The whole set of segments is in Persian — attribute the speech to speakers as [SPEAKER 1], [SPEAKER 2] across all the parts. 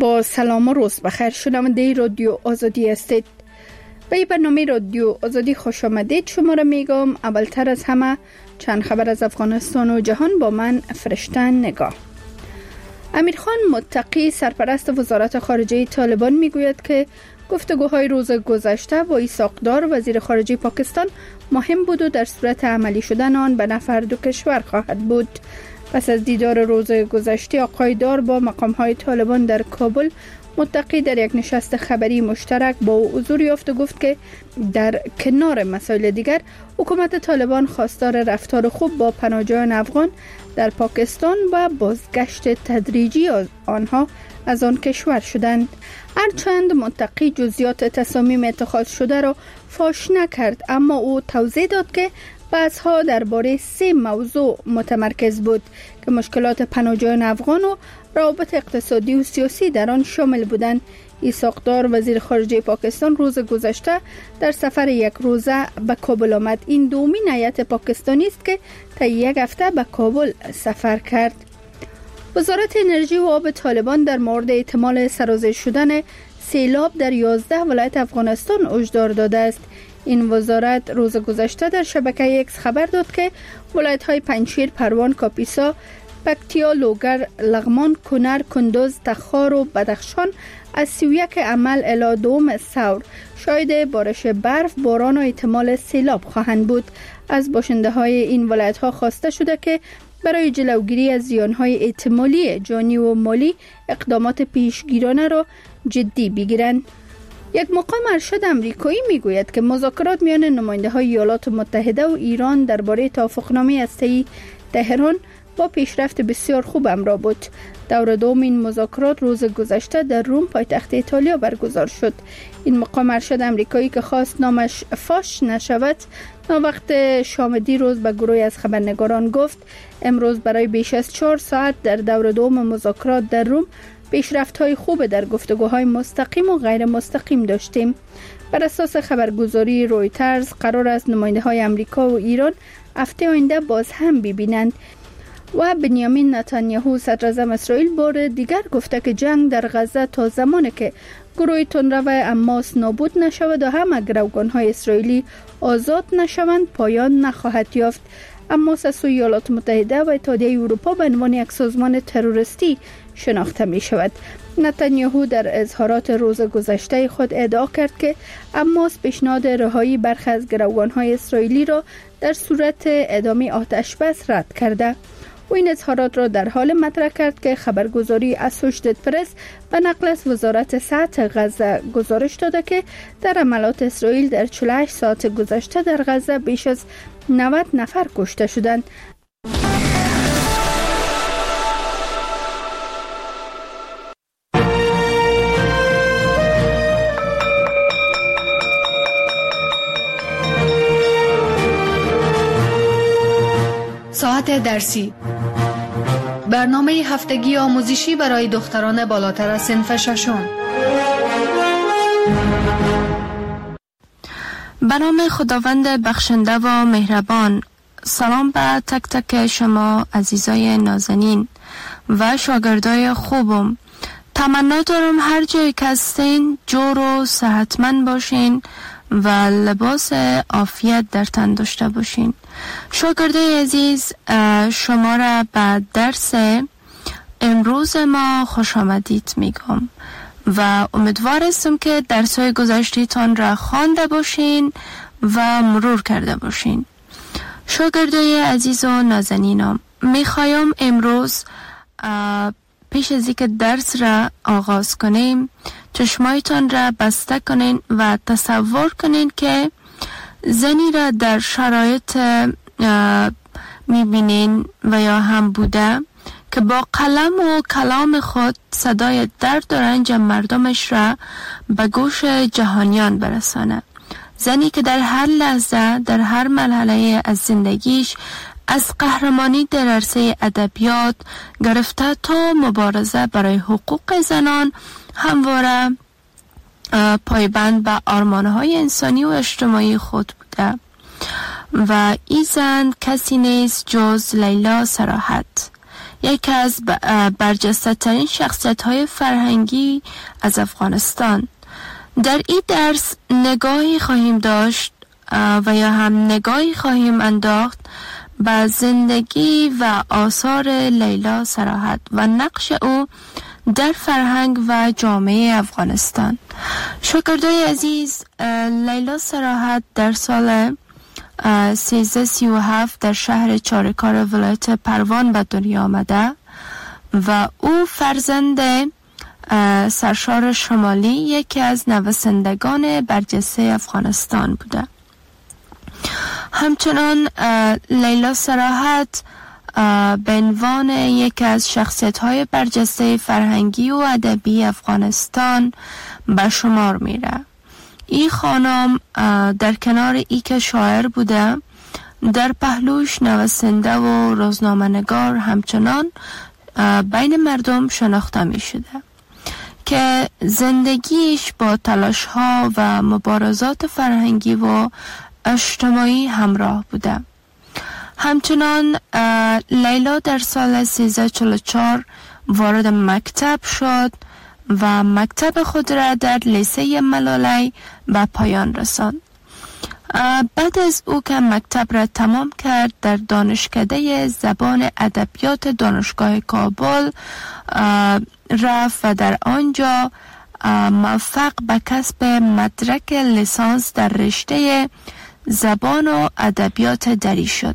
[SPEAKER 1] با سلام و روز بخیر. شنونده رادیو آزادی هستید. به برنامه رادیو آزادی خوش آمدید. شما را میگم اولتر از همه چند خبر از افغانستان و جهان با من فرشته نگاه. امیرخان متقی سرپرست وزارت خارجه طالبان میگوید که گفتگوهای روز گذشته با ایساق دار وزیر خارجه پاکستان مهم بود و در صورت عملی شدن آن به نفع دو کشور خواهد بود. پس از دیدار روز گذشته آقای دار با مقام‌های طالبان در کابل، متقی در یک نشست خبری مشترک با او حضور یافت و گفت که در کنار مسائل دیگر حکومت طالبان خواستار رفتار خوب با پناهجویان افغان در پاکستان و بازگشت تدریجی آنها از آن کشور شدند. هرچند متقی جزئیات تصامیم اتخاذ شده را فاش نکرد، اما او توضیح داد که بحث‌ها درباره 3 موضوع متمرکز بود که مشکلات پناهجویان افغان و روابط اقتصادی و سیاسی در آن شامل بودند. ایساق دار وزیر خارجه پاکستان روز گذشته در سفر یک روزه به کابل آمد. این دومین هیئت پاکستانی است که تا یک هفته به کابل سفر کرد. وزارت انرژی و آب طالبان در مورد احتمال سرازیر شدن سیلاب در 11 ولایت افغانستان هشدار داده است. این وزارت روز گذشته در شبکه اکس خبر داد که ولایت‌های پنجشیر، پروان، کاپیسا، پکتیا، لوگر، لغمان، کنر، کندوز، تخار و بدخشان از 31 عمل الی 2 ثور شاهد بارش برف، باران و احتمال سیلاب خواهند بود. از باشنده‌های این ولایت‌ها خواسته شده که برای جلوگیری از زیان‌های احتمالی جانی و مالی اقدامات پیشگیرانه را جدی بگیرند. یک مقام ارشد امریکایی میگوید که مذاکرات میان نماینده‌های ایالات متحده و ایران درباره توافقنامه هسته‌ای تهران با پیشرفت بسیار خوب همراه بود. دور دوم این مذاکرات روز گذشته در روم پایتخت ایتالیا برگزار شد. این مقام ارشد امریکایی که خواست نامش فاش نشود، وقت شام دیروز به گروهی از خبرنگاران گفت امروز برای بیش از 4 ساعت در دور دوم مذاکرات در روم پیشرفت‌های خوب در گفتگوهای مستقیم و غیر مستقیم داشتیم. بر اساس خبرگزاری رویترز قرار است نماینده‌های آمریکا و ایران هفته آینده باز هم ببینند. و بنیامین نتانیاهو صدراعظم اسرائیل بار دیگر گفته که جنگ در غزه تا زمانی که گروه تندرو حماس نابود نشود و همه گروگان‌های اسرائیلی آزاد نشوند پایان نخواهد یافت. حماس از سوی ایالات متحده و اتحادیه اروپا به عنوان یک سازمان تروریستی شناخته می شود. نتانیاهو در اظهارات روز گذشته خود ادعا کرد که حماس پیشنهاد رهایی برخی از گروگان‌های اسرائیلی را در صورت ادامه آتش بس رد کرده. و این اظهارات را در حال مطرح کرد که خبرگزاری اسوشیتد پرس به نقل از وزارت صحت غزه گزارش داده که در حملات اسرائیل در 48 ساعت گذشته در غزه بیش از 90 نفر کشته شدند.
[SPEAKER 2] ساعت درسی، برنامه هفتگی آموزشی برای دختران بالاتر از صنف ششم.
[SPEAKER 3] به نام خداوند بخشنده و مهربان. سلام به تک تک شما عزیزای نازنین و شاگردای خوبم. تمنا دارم هر جایی که هستین جور و صحتمند باشین و لباس عافیت در تن داشته باشین. شاگردای عزیز، شما را به درس امروز ما خوش آمدید میگم و امیدوار هستم که درس‌های گذشته‌تان را خوانده باشین و مرور کرده باشین. شاگردای عزیز و نازنینم، میخوایم امروز پیش از اینکه درس را آغاز کنیم چشمایتان را بسته کنین و تصور کنین که زنی را در شرایط میبینین و یا هم بوده که با قلم و کلام خود صدای درد و رنج مردمش را به گوش جهانیان برسانه. زنی که در هر لحظه در هر مرحله از زندگیش از قهرمانی در عرصه ادبیات گرفته تا مبارزه برای حقوق زنان همواره پایبند به آرمان‌های انسانی و اجتماعی خود بوده و این زن کسی نیست جز لیلا صراحت. یکی از برجسته ترین شخصیت های فرهنگی از افغانستان. در این درس نگاهی خواهیم داشت و یا هم نگاهی خواهیم انداخت به زندگی و آثار لیلا صراحت و نقش او در فرهنگ و جامعه افغانستان. شاگردای عزیز، لیلا صراحت در سال 1337 در شهر چارکار ولایت پروان به دنیا آمده و او فرزند سرشار شمالی، یکی از نویسندگان برجسته افغانستان بوده. همچنان لیلا صراحت به عنوان یکی از شخصیت‌های برجسته فرهنگی و ادبی افغانستان به شمار میره. این خانم در کنار ای که شاعر بوده، در پهلوش نویسنده و روزنامه‌نگار همچنان بین مردم شناخته می شده که زندگیش با تلاش‌ها و مبارزات فرهنگی و اجتماعی همراه بوده. همچنان لیلا در سال 1344 وارد مکتب شد و مکتب خود را در لیسه ملالی به پایان رساند. بعد از او که مکتب را تمام کرد، در دانشکده زبان ادبیات دانشگاه کابل رفت و در آنجا موفق به کسب مدرک لیسانس در رشته زبان و ادبیات دری شد.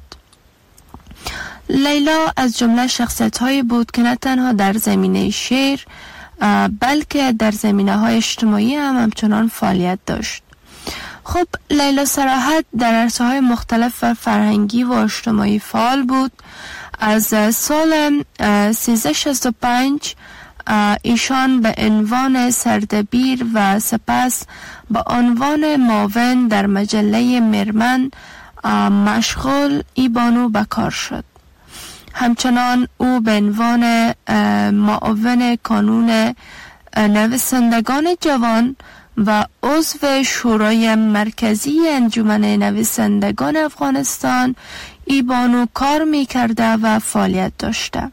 [SPEAKER 3] لیلا از جمله شخصیت‌هایی بود که نه تنها در زمینه شعر بلکه در زمینه‌های اجتماعی هم همچنان فعالیت داشت. خب لیلا صراحت در عرصه‌های مختلف و فرهنگی و اجتماعی فعال بود. از سال 1365 ایشان به عنوان سردبیر و سپس به عنوان معاون در مجله مرمن مشغول ایبانو به کار شد. همچنان او به عنوان معاون کانون نویسندگان جوان و عضو شورای مرکزی انجمن نویسندگان افغانستان ایبانو کار می کرده و فعالیت داشته.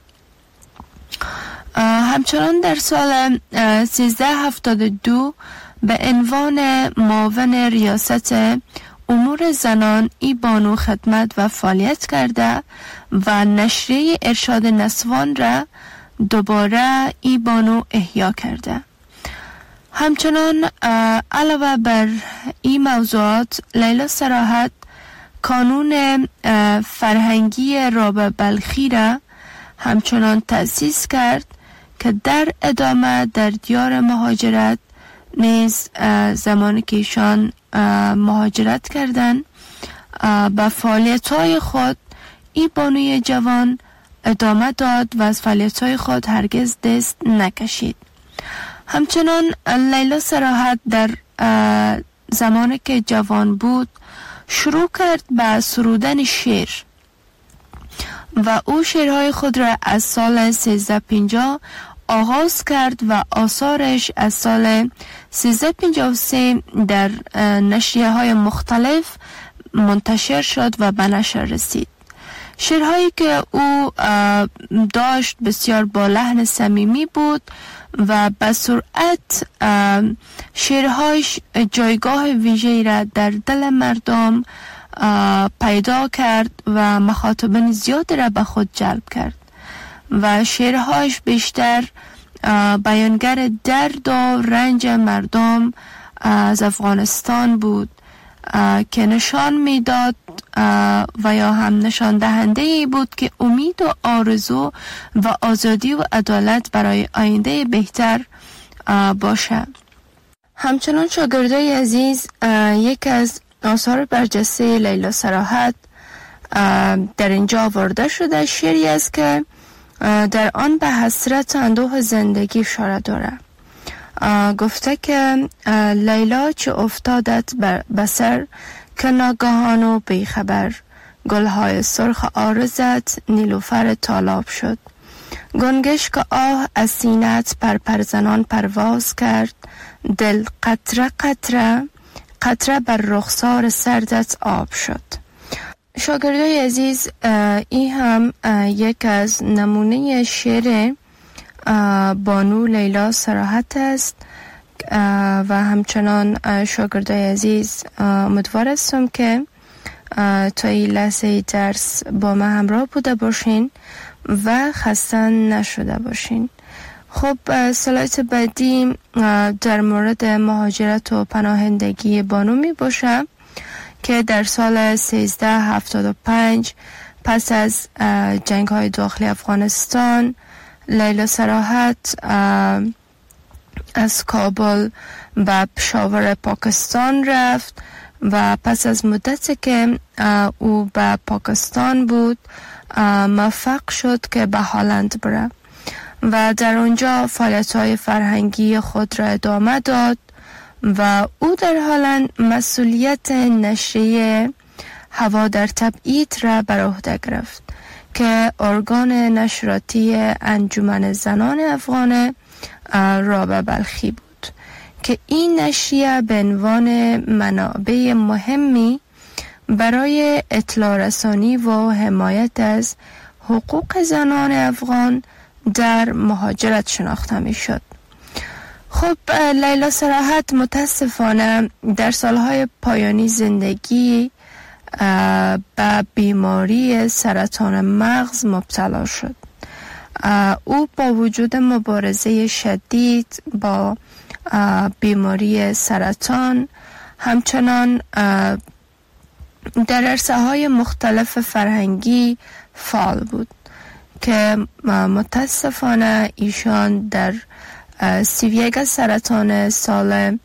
[SPEAKER 3] همچنان در سال 1372 به عنوان معاون ریاست امور زنان ایبانو خدمت و فعالیت کرده و نشریه ارشاد نسوان را دوباره ایبانو احیا کرده. همچنان علاوه بر این موضوعات، لیلا صراحت کانون فرهنگی رابع بلخی را همچنان تأسیس کرد که در ادامه در دیار مهاجرت نیز زمانی که ایشان مهاجرت کردن به فعالیت‌های خود این بانوی جوان ادامه داد و از فعالیت‌های خود هرگز دست نکشید. همچنان لیلا صراحت در زمانی که جوان بود شروع کرد به سرودن شعر و او شعرهای خود را از سال 1350 آغاز کرد و آثارش از سال 1353 در نشریه های مختلف منتشر شد و به نشر رسید. شعرهایی که او داشت بسیار با لحن صمیمی بود و به سرعت شعرهایش جایگاه ویژه‌ای را در دل مردم پیدا کرد و مخاطبین زیادی را به خود جلب کرد و شعرهایش بیشتر بیانگر درد و رنج مردم از افغانستان بود که نشان میداد و یا هم نشان دهنده ای بود که امید و آرزو و آزادی و عدالت برای آینده بهتر باشه. همچنان شاگردای عزیز، یک از آثار برجسته لیلا صراحت در اینجا آورده شده شعری است که در آن به حسرت اندوه زندگی اشاره داره. گفته که لیلا چه افتادت به سر که ناگهان و بیخبر، گلهای سرخ عارضت نیلوفر تالاب شد. گنگش که آه از سینت پرزنان پرواز کرد، دل قطره قطره قطره بر رخسار سردت آب شد. شاگردای عزیز، این هم یک از نمونه شعر بانو لیلا صراحت است و همچنان شاگردای عزیز امیدوار هستم که تا این لحظه درس با من همراه بوده باشین و خسته نشده باشین. خب سلایت بعدی در مورد مهاجرت و پناهندگی بانو می باشه که در سال 1375 پس از جنگ های داخلی افغانستان لیلا صراحت از کابل به پشاور پاکستان رفت و پس از مدتی که او به پاکستان بود موفق شد که به هلند بره و در آنجا فعالیت‌های فرهنگی خود را ادامه داد و او در هلند مسئولیت نشریه هوا در تبعید را بر عهده گرفت که ارگان نشراتی انجمن زنان افغان رابعه بلخی بود که این نشریه به عنوان منابع مهمی برای اطلاع رسانی و حمایت از حقوق زنان افغان در مهاجرت شناخته می شد. خب لیلا صراحت متاسفانه در سالهای پایانی زندگی به بیماری سرطان مغز مبتلا شد. او با وجود مبارزه شدید با بیماری سرطان همچنان در عرصه‌های مختلف فرهنگی فعال بود که متاسفانه ایشان در 31 سرطان سال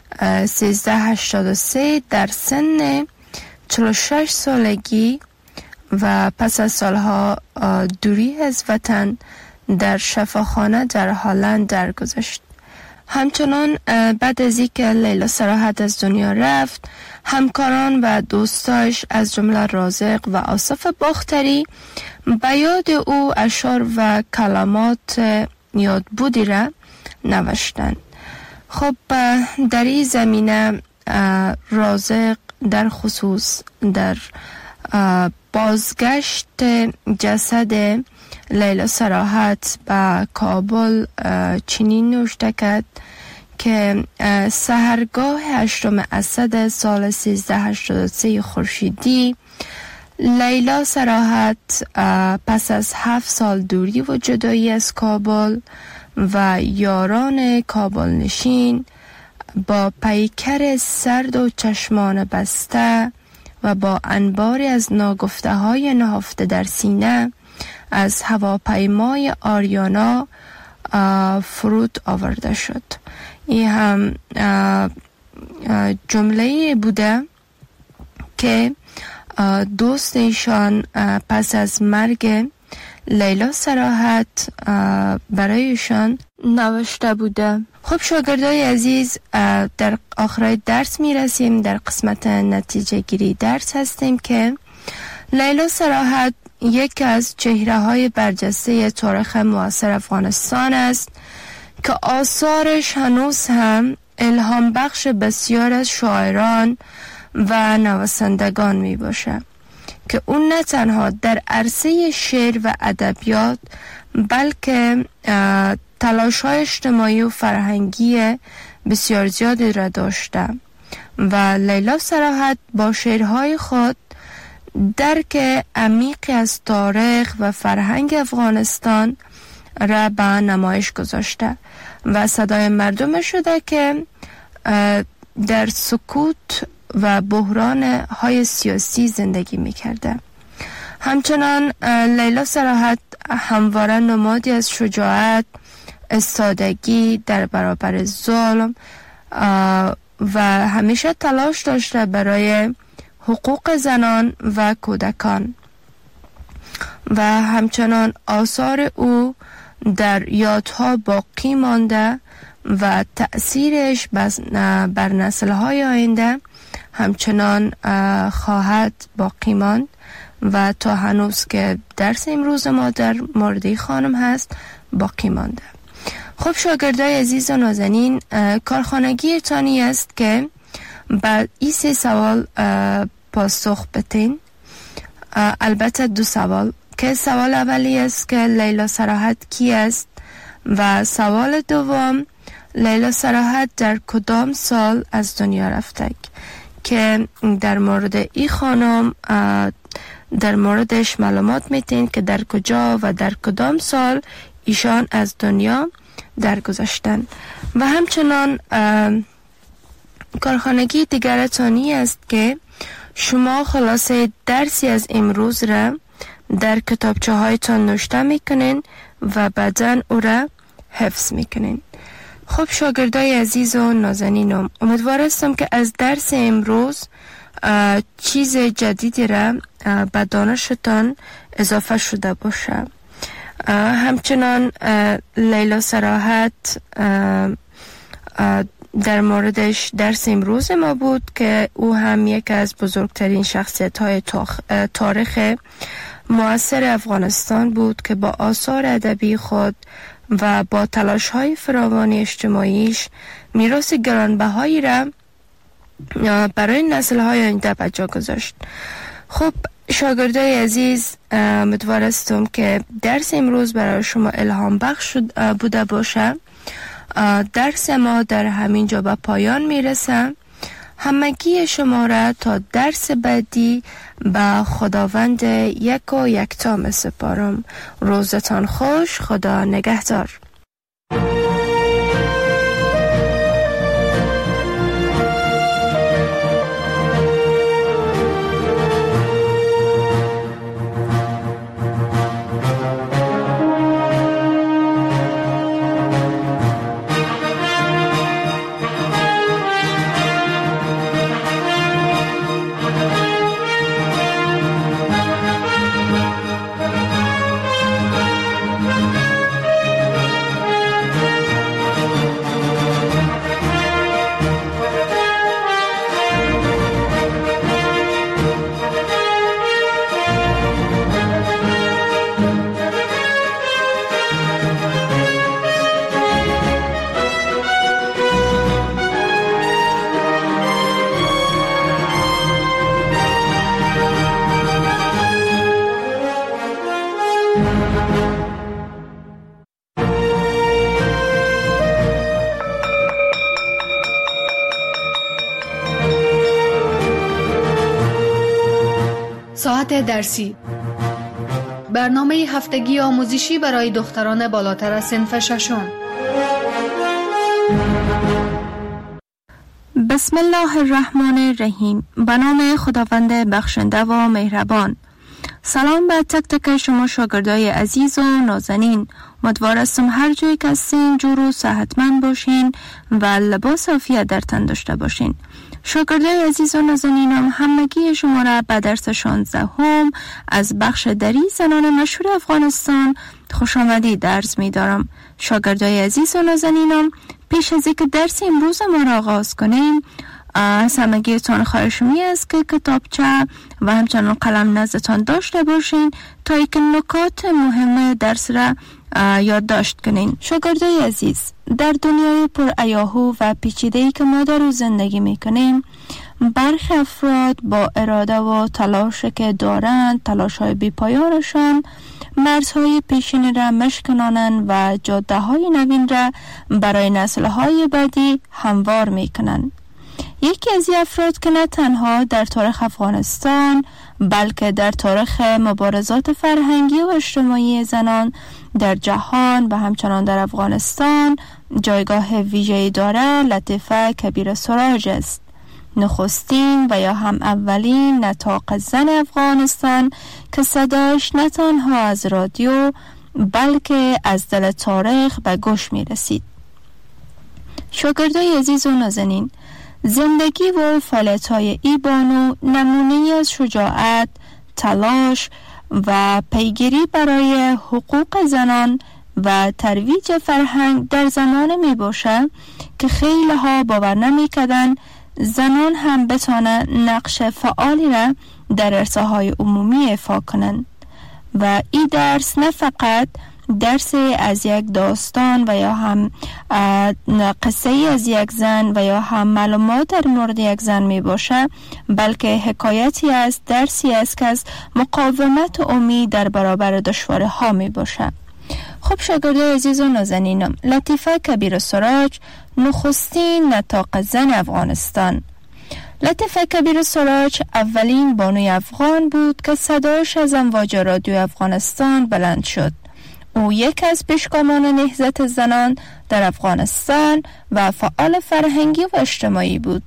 [SPEAKER 3] 1383 در سن 46 سالگی و پس از سالها دوری از وطن در شفاخانه در هلند درگذشت. همچنان بعد از اینکه لیلا صراحت از دنیا رفت، همکاران و دوستاش از جمله رازق و آصف باختری به یاد او اشعار و کلمات یادبودی را نوشتند. خب در این زمینه رازق در خصوص در بازگشت جسد لیلا صراحت به کابل چنین نوشته کرد که سحرگاه 8 اسد سال 1383 خورشیدی لیلا صراحت پس از 7 سال دوری و جدایی از کابل و یاران کابل نشین با پیکر سرد و چشمان بسته و با انباری از ناگفته های نهفته در سینه از هواپیمای آریانا فرود آورده شد. این هم جمله بوده که دوست ایشان پس از مرگ لیلا صراحت برایشان نوشته بوده. خب شاگردای عزیز، در آخر درس می رسیم. در قسمت نتیجه گیری درس هستیم که لیلا صراحت یکی از چهره های برجسته تاریخ معاصر افغانستان است که آثارش هنوز هم الهام بخش بسیار از شاعران و نویسندگان می باشه که اون نه تنها در عرصه شعر و ادبیات بلکه تلاش‌های اجتماعی و فرهنگی بسیار زیادی را داشته و لیلا صراحت با شعرهای خود درک عمیقی از تاریخ و فرهنگ افغانستان را به نمایش گذاشته و صدای مردم شده که در سکوت و بحران های سیاسی زندگی میکرده. همچنان لیلا صراحت همواره نمادی از شجاعت، استادگی در برابر ظلم و همیشه تلاش داشته برای حقوق زنان و کودکان و همچنان آثار او در یادها باقی مانده و تأثیرش بر نسل‌های آینده همچنان خواهد باقی ماند و تا هنوز که درس امروز ما در مورد خانم هست باقی مانده. خب شاگردای عزیز و نازنین، کارخانگی تانی است که بعد این 3 سوال پاسخ بتین البته 2 سوال که سوال اولی است که لیلا صراحت کی است و سوال دوم لیلا صراحت در کدام سال از دنیا رفته که در مورد این خانم در موردش معلومات میتین که در کجا و در کدام سال ایشان از دنیا درگذشتن. و همچنان کارخانگی دیگرتانی است که شما خلاصه درسی از امروز را در کتابچه هایتان نوشته میکنین و بعداً او را حفظ میکنین. خب شاگردای عزیز و نازنینم، امیدوار هستم که از درس امروز چیز جدیدی را به دانشتان اضافه شده باشه. همچنان لیلا صراحت در موردش درس امروز ما بود که او هم یکی از بزرگترین شخصیت های تاریخ معاصر افغانستان بود که با آثار ادبی خود و با تلاش های فراوان اجتماعیش میراث گرانبهایی را برای نسل های آینده به جا گذاشت. خب شاگردای عزیز، امیدوار هستم که درس امروز برای شما الهام بخش بوده باشه. درس ما در همین جا به پایان میرسه. همگی شما را تا درس بعدی به خداوند یک و یکتا می سپارم. روزتان خوش، خدا نگهدار.
[SPEAKER 2] ساعت درسی، برنامه هفتگی آموزشی برای دختران بالاتر از صنف ششم.
[SPEAKER 3] بسم الله الرحمن الرحیم. به نام خداوند بخشنده و مهربان. سلام به تک تک شما شاگردای عزیز و نازنین. امیدوار هستم هر جایی که هستین جور و صحتمند باشین و لباس عافیت در تن داشته باشین. شاگردای عزیز و نازنینم، همگی شما را به درس 16 از بخش دری زنان مشهور افغانستان خوش آمدید عرض می دارم. شاگردای عزیز و نازنینم، پیش از اینکه درس امروز ما را آغاز کنیم، از همگیتان خواهش می است که کتابچه و همچنان قلم نزدتان داشته باشین تا اینکه نکات مهم درس را یادداشت کنین. شاگردای عزیز، در دنیای پر ایاهو و پیچیده‌ای که ما در او زندگی میکنیم، برخی افراد با اراده و تلاشی که دارند، تلاش‌های بی‌پایانشان، مرزهای پیشین را مشکنانند و جاده‌های نوین را برای نسل‌های بعدی هموار میکنند. یکی از این افراد که نه تنها در تاریخ افغانستان بلکه در تاریخ مبارزات فرهنگی و اجتماعی زنان در جهان و همچنان در افغانستان جایگاه ویژه‌ای دارد، لطیفه کبیر سراج است. نخستین و یا هم اولین نطاق زن افغانستان که صداش نه تنها از رادیو بلکه از دل تاریخ به گوش می رسید. شاگردای عزیز و نازنین، زندگی و فعالیت‌های ای بانو نمونه‌ای از شجاعت، تلاش و پیگیری برای حقوق زنان و ترویج فرهنگ در زمانه می باشد که خیلی ها باور نمی کردن زنان هم بتانند نقش فعالی را در عرصه‌های عمومی ایفا کنند و این درس نه فقط درس از یک داستان و یا هم قصه از یک زن و یا هم معلومات در مورد یک زن می باشه، بلکه حکایتی است، درسی است که از مقاومت و امید در برابر دشواری ها می باشه. خب شاگردای عزیز و نازنینم، لطیفه کبیر سراج نخستین نطاق زن افغانستان. لطیفه کبیر سراج اولین بانوی افغان بود که صدایش از امواج رادیو افغانستان بلند شد. او یک از پیشگامان نهضت زنان در افغانستان و فعال فرهنگی و اجتماعی بود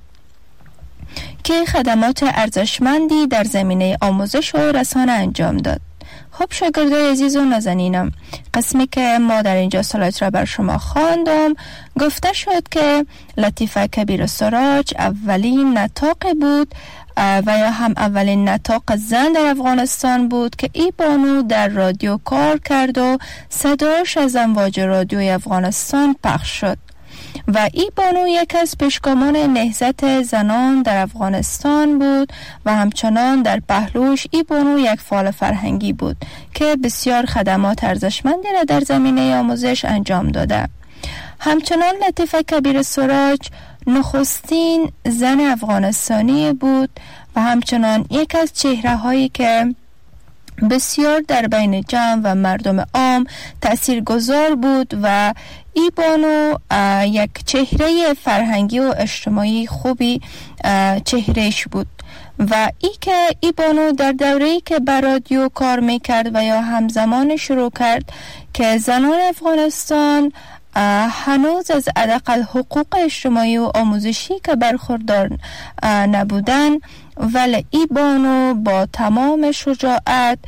[SPEAKER 3] که خدمات ارزشمندی در زمینه آموزش و رسانه انجام داد. خب شاگردای عزیز و نازنینم، قسمی که ما در اینجا سلایت را بر شما خواندم، گفته شد که لطیفه کبیر سراج اولین نطاق بود و یا هم اولین نطاق زن در افغانستان بود که ای بانو در رادیو کار کرد و صداش از امواج رادیوی افغانستان پخش شد و ای بانو یک از پیشگامان نهضت زنان در افغانستان بود و همچنان در پهلوش ای بانو یک فعال فرهنگی بود که بسیار خدمات ارزشمندی را در زمینه آموزش انجام داده. همچنان لطیفه کبیر سراج نخستین زن افغانستانی بود و همچنان یک از چهره هایی که بسیار در بین جمع و مردم عام تاثیرگذار بود و ای بانو یک چهره فرهنگی و اجتماعی خوبی چهرهش بود و ای بانو در دوره‌ای که بر رادیو کار میکرد و یا همزمان شروع کرد که زنان افغانستان هنوز از حداقل حقوق اجتماعی و آموزشی که برخوردار نبودن، ولی ای بانو با تمام شجاعت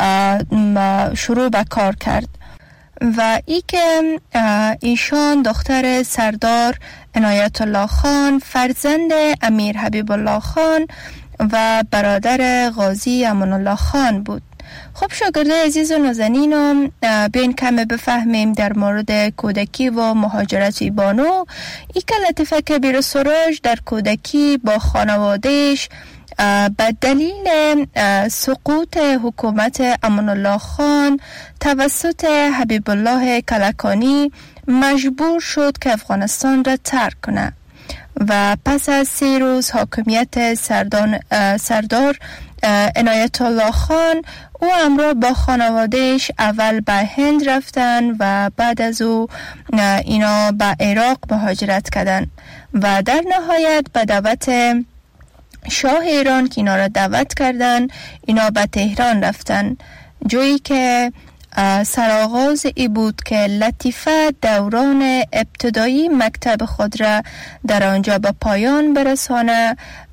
[SPEAKER 3] شروع به کار کرد و ای که ایشان دختر سردار عنایت الله خان، فرزند امیر حبیب الله خان و برادر غازی امان الله خان بود. خب شاگردای عزیز و نازنینم، بیاین کمی بفهمیم در مورد کودکی و مهاجرت ای بانو. ای که لطیفه کبیر سراج در کودکی با خانوادهش به دلیل سقوط حکومت امان الله خان توسط حبیب الله کلکانی مجبور شد که افغانستان را ترک کنه و پس از 3 روز حاکمیت سردار عنایت الله خان، او همراه با خانوادهش اول به هند رفتن و بعد از او اینا به عراق مهاجرت کردن و در نهایت به دعوت شاه ایران که اینا را دعوت کردن، اینا به تهران رفتن، جایی که سرآغاز ای بود که لطیفه دوران ابتدایی مکتب خود را در آنجا به پایان برسانه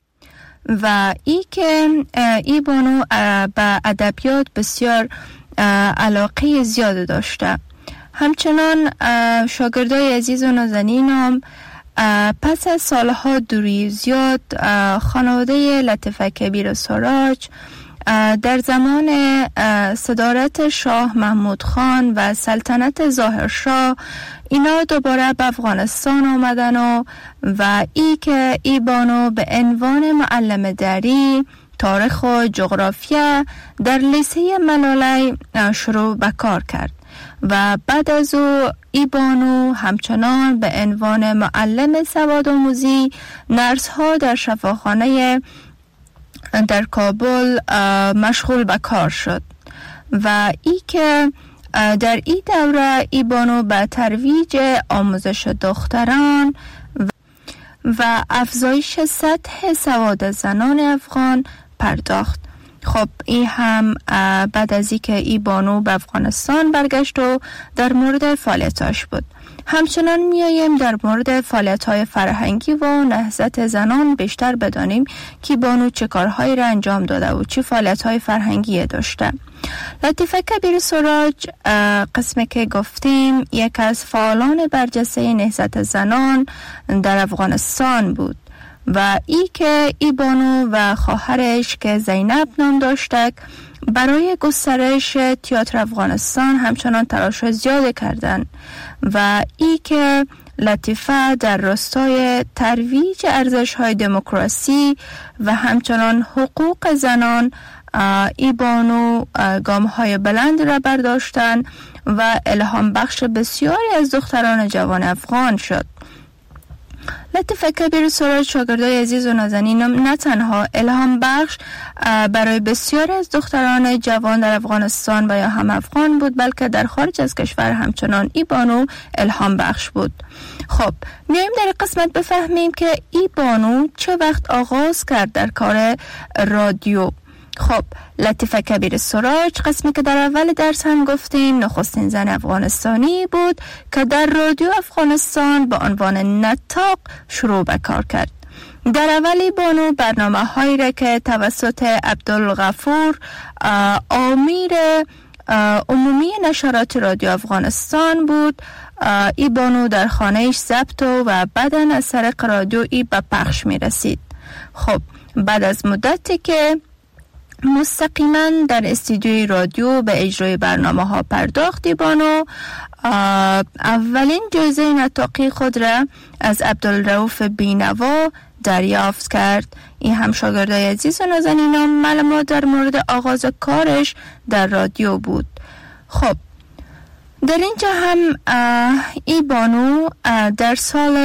[SPEAKER 3] و ای بانو به ادبیات بسیار علاقه زیاد داشته. همچنان شاگردای عزیز و نازنینم، پس از سالها دوری زیاد خانواده لطیفه کبیر سراج در زمان صدارت شاه محمود خان و سلطنت ظاهرشاه اینا دوباره به افغانستان آمدن و ای بانو به عنوان معلم دری تاریخ و جغرافیا در لیسه ملالی شروع به کار کرد و بعد از او ای بانو همچنان به عنوان معلم سواد آموزی نرس ها در شفاخانه در کابل مشغول به کار شد و که در این دوره ای بانو به ترویج آموزش دختران و افزایش سطح سواد زنان افغان پرداخت. خب این هم بعد از اینکه ای بانو به افغانستان برگشت و در مورد فعالیتاش بود. همچنان میاییم در مورد فعالیت‌های فرهنگی و نهضت زنان بیشتر بدانیم که بانو چه کارهایی را انجام داده و چه فعالیت‌های فرهنگی داشته. لطیفه کبیر سراج قسمی که گفتیم یک از فعالان برجسته نهضت زنان در افغانستان بود و ای بانو و خواهرش که زینب نام داشته برای گسترش تئاتر افغانستان همچنان تلاش زیاد کردند و که لطیفه در راستای ترویج ارزش‌های دموکراسی و همچنان حقوق زنان ای بانو گام های بلند را برداشتن و الهام بخش بسیاری از دختران جوان افغان شد. لطیفه کبیر سراج شاگردای عزیز و نازنینم نه تنها الهام بخش برای بسیاری از دختران جوان در افغانستان و یا هم افغان بود، بلکه در خارج از کشور همچنان ای بانو الهام بخش بود. خب میایم در قسمت بفهمیم که ای بانو چه وقت آغاز کرد در کار رادیو. خب لطیفه کبیر سراج، قسمی که در اول درس هم گفتیم، نخستین زن افغانستانی بود که در رادیو افغانستان به عنوان نطاق شروع به کار کرد. در اولی بانو برنامه هایی را که توسط عبدالغفور آمیر عمومی نشرات رادیو افغانستان بود، ای بانو در خانهش ضبط و بعداً از طریق رادیو ای به پخش می رسید. خب بعد از مدتی که مستقیما در استودیوی رادیو به اجرای برنامه ها پرداختی، بانو اولین جایزه نطاقی خود را از عبدالرؤوف بینوا دریافت کرد. این هم شاگردای عزیز و نازنینان معلومات در مورد آغاز کارش در رادیو بود. خب در اینجا هم ای بانو در سال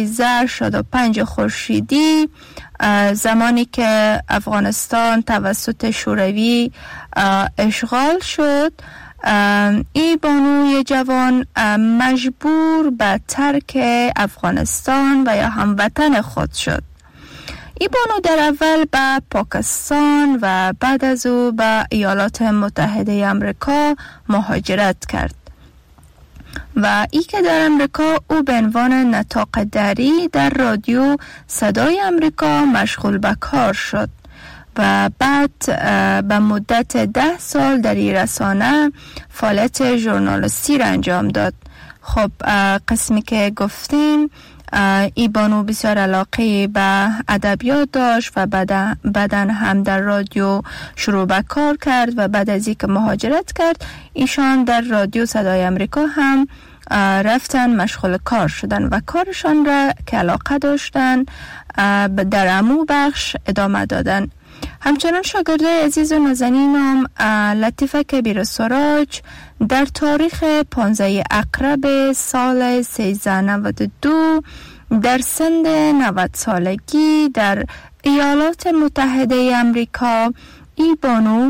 [SPEAKER 3] 1365 خورشیدی، زمانی که افغانستان توسط شوروی اشغال شد، ای بانوی جوان مجبور به ترک افغانستان و یا هموطن خود شد. ای بانو در اول به پاکستان و بعد از او به ایالات متحده آمریکا مهاجرت کرد و ای که در امریکا او به عنوان نطاق دری در رادیو صدای امریکا مشغول به کار شد و بعد به مدت 10 سال در این رسانه فعالیت ژورنالیستی را انجام داد. خب قسمی که گفتیم، ای بانو بسیار علاقه به ادبیات داشت و بعداً هم در رادیو شروع به کار کرد و بعد از اینکه مهاجرت کرد، ایشان در رادیو صدای امریکا هم رفتن مشغول کار شدن و کارشان را که علاقه داشتن در امو بخش ادامه دادن. همچنان شاگردای عزیز و نازنینم، لطیفه کبیر سراج در تاریخ 15 اکتبر سال 1392 در سن 90 سالگی در ایالات متحده آمریکا، ای بانو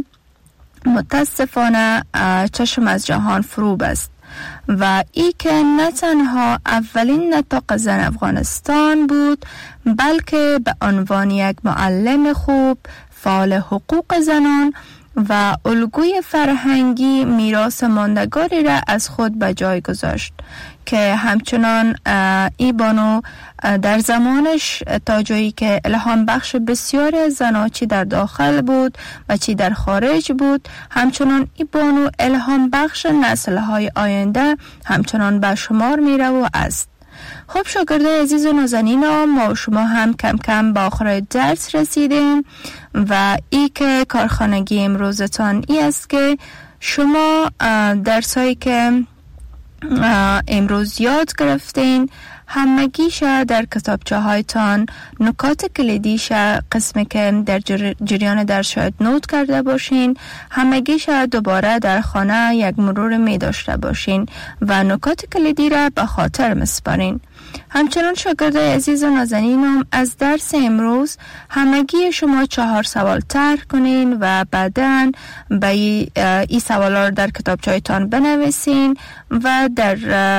[SPEAKER 3] متاسفانه چشم از جهان فرو بست و ای که نه تنها اولین نطاق زن افغانستان بود، بلکه به عنوان یک معلم خوب، فعال حقوق زنان و الگوی فرهنگی میراث ماندگاری را از خود به جای گذاشت که همچنان ای بانو در زمانش تا جایی که الهام بخش بسیاری از زنان چی در داخل بود و چی در خارج بود، همچنان ای بانو الهام بخش نسل‌های آینده همچنان به شمار میره و است. خب شاگردای عزیز و نازنینم، ما شما هم کم کم به آخر درس رسیدیم و ای که کارخانگی امروزتان ای است که شما درسایی که امروز یاد گرفتین همگیشه در کتابچه هایتان نکات کلیدیشه، قسمی که در جریان در شاید نوت کرده باشین، همگیشه دوباره در خانه یک مرور می داشته باشین و نکات کلیدی را به خاطر مسپارین. همچنان شاگردای عزیز و نازنینم، از درس امروز همگی شما 4 سوال طرح کنین و بعداً به این سوالا در کتابچه‌تان بنویسین و در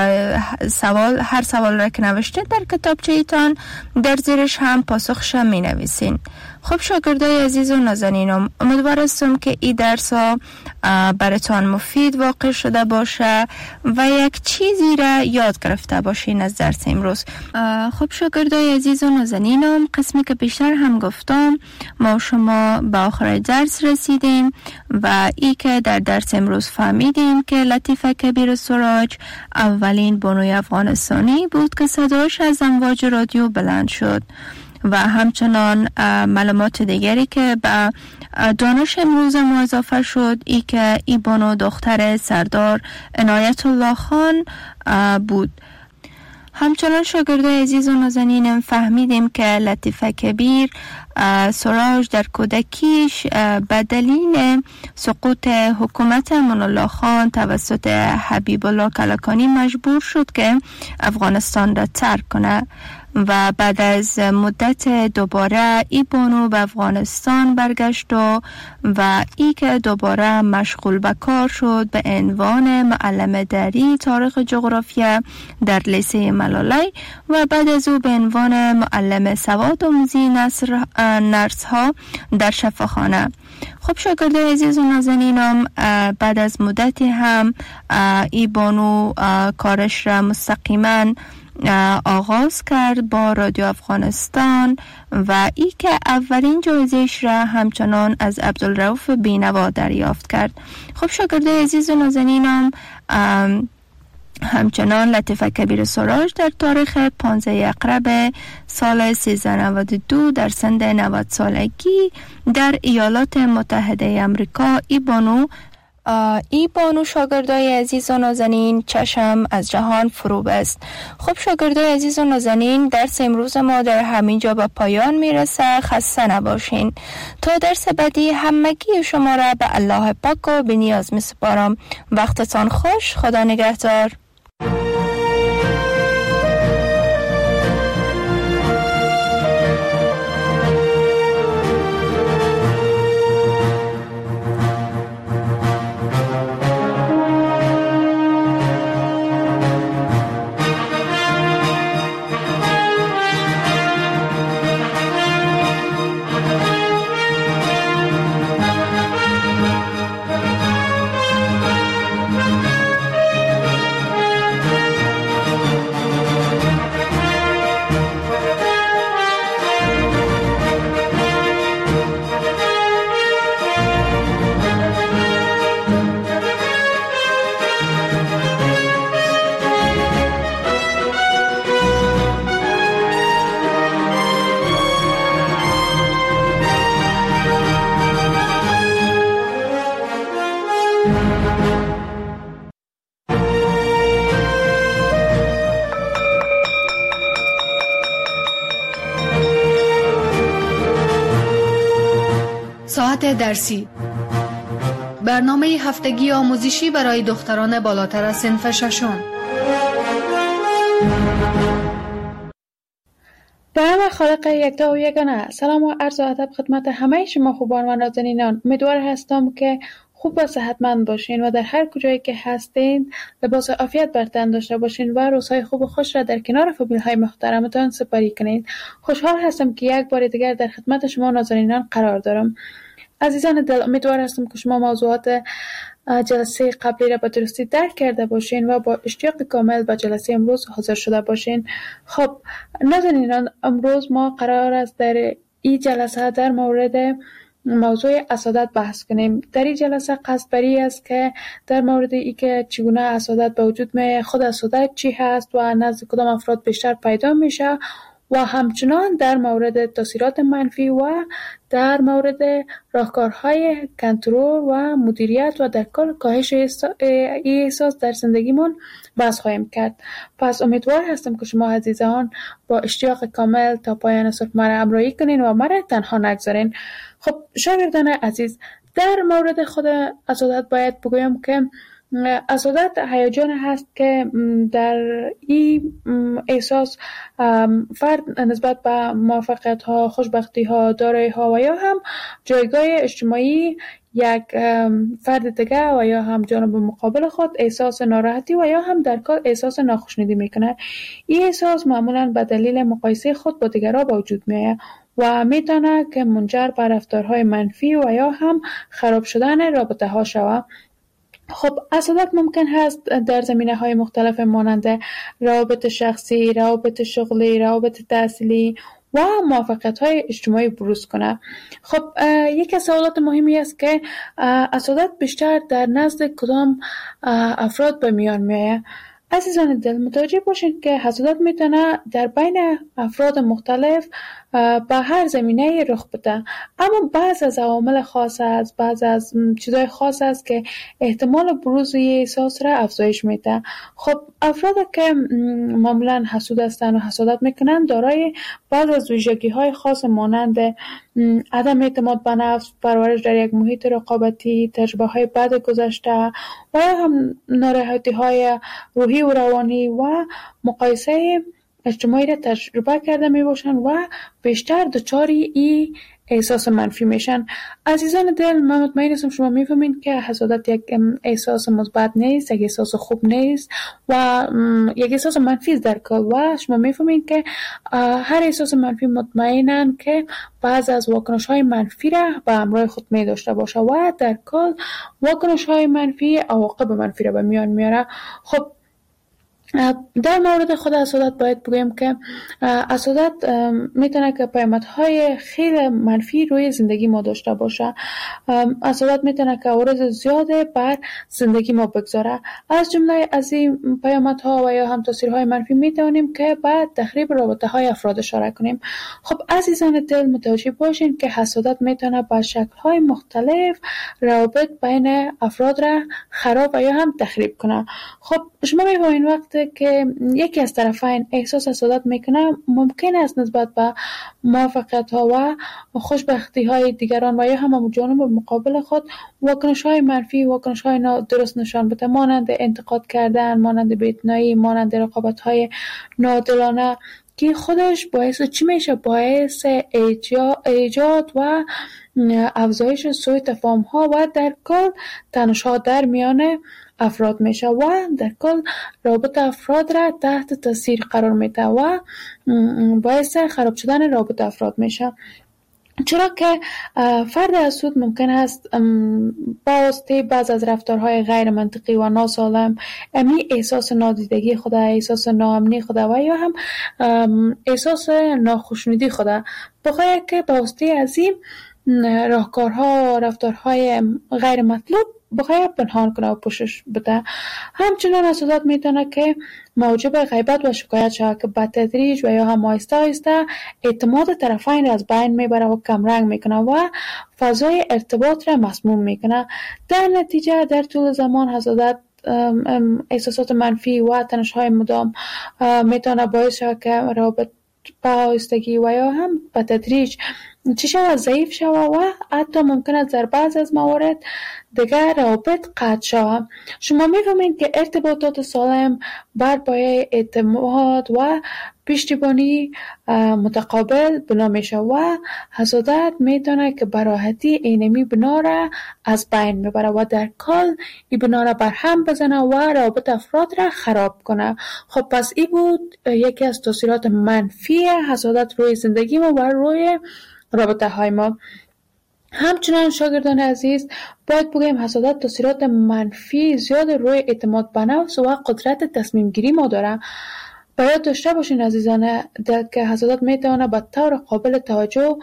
[SPEAKER 3] هر سوال را که نوشته در کتابچه‌تان در زیرش هم پاسخش می نویسین. خب شاگردای عزیز و نازنینم، امیدوارم که این درس ها براتان مفید واقع شده باشه و یک چیزی را یاد گرفته باشین از درس امروز. خب شاگردای عزیز و نازنینم، قسمی که بیشتر هم گفتم، ما شما به آخر درس رسیدیم و ای که در درس امروز فهمیدیم که لطیفه کبیر سراج اولین بانوی افغانستانی بود که صداش از امواج رادیو بلند شد و همچنان معلومات دیگری که به دانش امروز ما اضافه شد، ای که ای بانو دختر سردار عنایت الله خان بود. همچنان شاگردای عزیز و نازنینم فهمیدیم که لطیفه کبیر سوراج در کودکیش به دلیل سقوط حکومت امان الله خان توسط حبیب الله کلکانی مجبور شد که افغانستان را ترک کنه و بعد از مدت دوباره ای بانو به افغانستان برگشت و ای که دوباره مشغول به کار شد به عنوان معلم دری تاریخ جغرافیا در لیسه ملالی و بعد از او به عنوان معلم سواد آموزی نرس ها در شفاخانه. خب شاگرده عزیز و نازنینم، بعد از مدتی هم ای بانو کارش را مستقیما آغاز کرد با رادیو افغانستان و ای که اولین جایزه‌اش را همچنان از عبدالرؤوف بینوا دریافت کرد. خب شاگرده عزیز و نازنینم، همچنان لطیفه کبیر سوراج در تاریخ 15 اقرب سال 1392 در سن 90 سالگی در ایالات متحده امریکا ای بانو شاگردای عزیز و نازنین چشم از جهان فرو بست. خب شاگردای عزیز و نازنین، درس امروز ما در همین جا به پایان میرسه. خسته نباشین. تا درس بعدی همگی شما را به الله پاک و به نیاز میسپارم. وقتتان خوش. خدا نگهدار.
[SPEAKER 2] ساعت درسی، برنامه هفتگی آموزشی برای دختران بالاتر از صنف ششم.
[SPEAKER 4] به نام خالق یکتا و یگانه. سلام و عرض ادب خدمت همه شما خوبان و نازنینان. امیدوار هستم که خوب و صحتمند باشین و در هر کجایی که هستین لباس عافیت بر تن داشته باشین و روزهای خوب و خوش را در کنار فامیل‌های محترمتان سپری کنین. خوشحال هستم که یک بار دیگر در خدمت شما نازنینان قرار دارم. عزیزان دل، امیدوار هستم که شما موضوعات جلسه قبلی را به درستی درک کرده باشین و با اشتیاق کامل به جلسه امروز حاضر شده باشین. خب نازنینان، امروز ما قرار است در این جلسه در مورد موضوع حسادت بحث کنیم. در این جلسه قصد بری است که در مورد ای که چگونه حسادت به وجود میاد، خود حسادت چی هست و نزد کدام افراد بیشتر پیدا میشه و همچنان در مورد تاثیرات منفی و در مورد راهکارهای کنترل و مدیریت و در کار کاهش احساس در زندگیمون بحث خواهیم کرد. پس امیدوار هستم که شما عزیزان با اشتیاق کامل تا پایان صبح مرا همراهی کنین و مرا تنها نگذارین. خب شاگردان عزیز، در مورد خود حسادت باید بگویم که حسادت هیجان هست که در این احساس فرد نسبت به موفقیت ها، خوشبختی ها، دارایی ها و یا هم جایگاه اجتماعی یک فرد دیگه و یا هم جانب مقابل خود احساس ناراحتی و یا هم در کار احساس ناخوشنودی میکنه. این احساس معمولا به دلیل مقایسه خود با دیگران به وجود میاد و میتونه که منجر به رفتارهای منفی و یا هم خراب شدن رابطه ها شود. خب حسادت ممکن هست در زمینه‌های مختلف مانند روابط شخصی، روابط شغلی، روابط تحصیلی و موفقیت‌های اجتماعی بروز کنه. خب یکی از سوالات مهمی است که حسادت بیشتر در نزد کدام افراد به میان میاد. عزیزان دل، متوجه باشید که حسادت میتونه در بین افراد مختلف به هر زمینه رخ بده، اما بعض از عوامل خاص است، بعض از چیزای خاص است که احتمال بروز این احساس را افزایش میده. خب افراد که معمولا حسود هستند و حسادت میکنن دارای بعض از ویژگی‌های خاص مانند عدم اعتماد به نفس، پرورش در یک محیط رقابتی، تجربه های بد گذشته و هم ناراحتی های روحی و روانی و مقایسه اجتماعی را تجربه کرده می باشند و بیشتر دچاری این احساس منفی میشن. عزیزان دل، من مطمئن هستم شما میفهمین که حسادت یک احساس مثبت نیست، یک احساس خوب نیست و یک احساس منفی است در کل و شما میفهمین که هر احساس منفی مطمئنن که بعض از واکنش های منفی را به همراه خود می داشته باشه و در کل واکنش های منفی عواقب منفی را به میان میاره. خب در مورد خود حسادت باید بگویم که حسادت میتونه که پیامدهای خیلی منفی روی زندگی ما داشته باشه. حسادت میتونه که عوارض زیاده بر زندگی ما بگذاره. از جمله از این پیامدها و یا هم تاثیرهای منفی میتونیم که بعد تخریب رابطه های افراد اشاره کنیم. خب عزیزان دل، متوجه باشین که حسادت میتونه با شکل‌های مختلف روابط بین افراد را خراب و یا هم تخریب کنه. خب شما می‌بینید وقتی که یکی از طرفین احساس حسادت میکنه، ممکن است نسبت به موفقیت‌ها و خوشبختی‌های دیگران و یا هم جانب مقابل خود واکنش‌های منفی، واکنش‌های نادرست نشان بده، مانند انتقاد کردن، مانند بی‌اعتنایی، مانند رقابت‌های ناعادلانه که خودش باعث چی میشه؟ باعث ایجاد و افزایش سوء تفاهم‌ها و در کل تنش‌ها در میان افراد میشه و در کل رابطه افراد را تحت تاثیر قرار میده و باعث خراب شدن رابطه افراد میشه. چرا که فرد حسود ممکن است با واسطه بعض از رفتارهای غیر منطقی و ناسالم احساس نادیدگی خود، احساس ناامنی خود و یا هم احساس ناخوشنودی خود بخواهد که با واسطه از این راهکارها و رفتارهای غیر مطلوب بخواهد پنهان کنه و پوشش بده. همچنان حسادت میتونه که موجب غیبت و شکایت شود که به تدریج و یا هم آهسته آهسته اعتماد طرفین را از بین میبره و کمرنگ میکنه و فضای ارتباط را مسموم میکنه. در نتیجه در طول زمان حسادت احساسات منفی و تنش‌های مدام میتونه باعث شود که روابط به آهستگی و یا هم به تدریج چی شود؟ ضعیف شود و حتی ممکن است در بعض از موارد دیگر روابط قطع شود. شما می‌فهمید که ارتباطات سالم بر پایه اعتماد و پشتیبانی متقابل بنا میشه و حسادت میتونه که به راحتی اینمی بنا را از بین ببره و در کل این بنا را برهم بزنه و روابط افراد را خراب کنه. خب پس این بود یکی از تاثیرات منفی حسادت روی زندگی ما و روی رابطه های ما. همچنان شاگردان عزیز باید بگویم حسادت تاثیرات منفی زیاد روی اعتماد به نفس و قدرت تصمیم گیری ما داره. باید داشته باشین عزیزان که حسادت میتونه به طور قابل توجه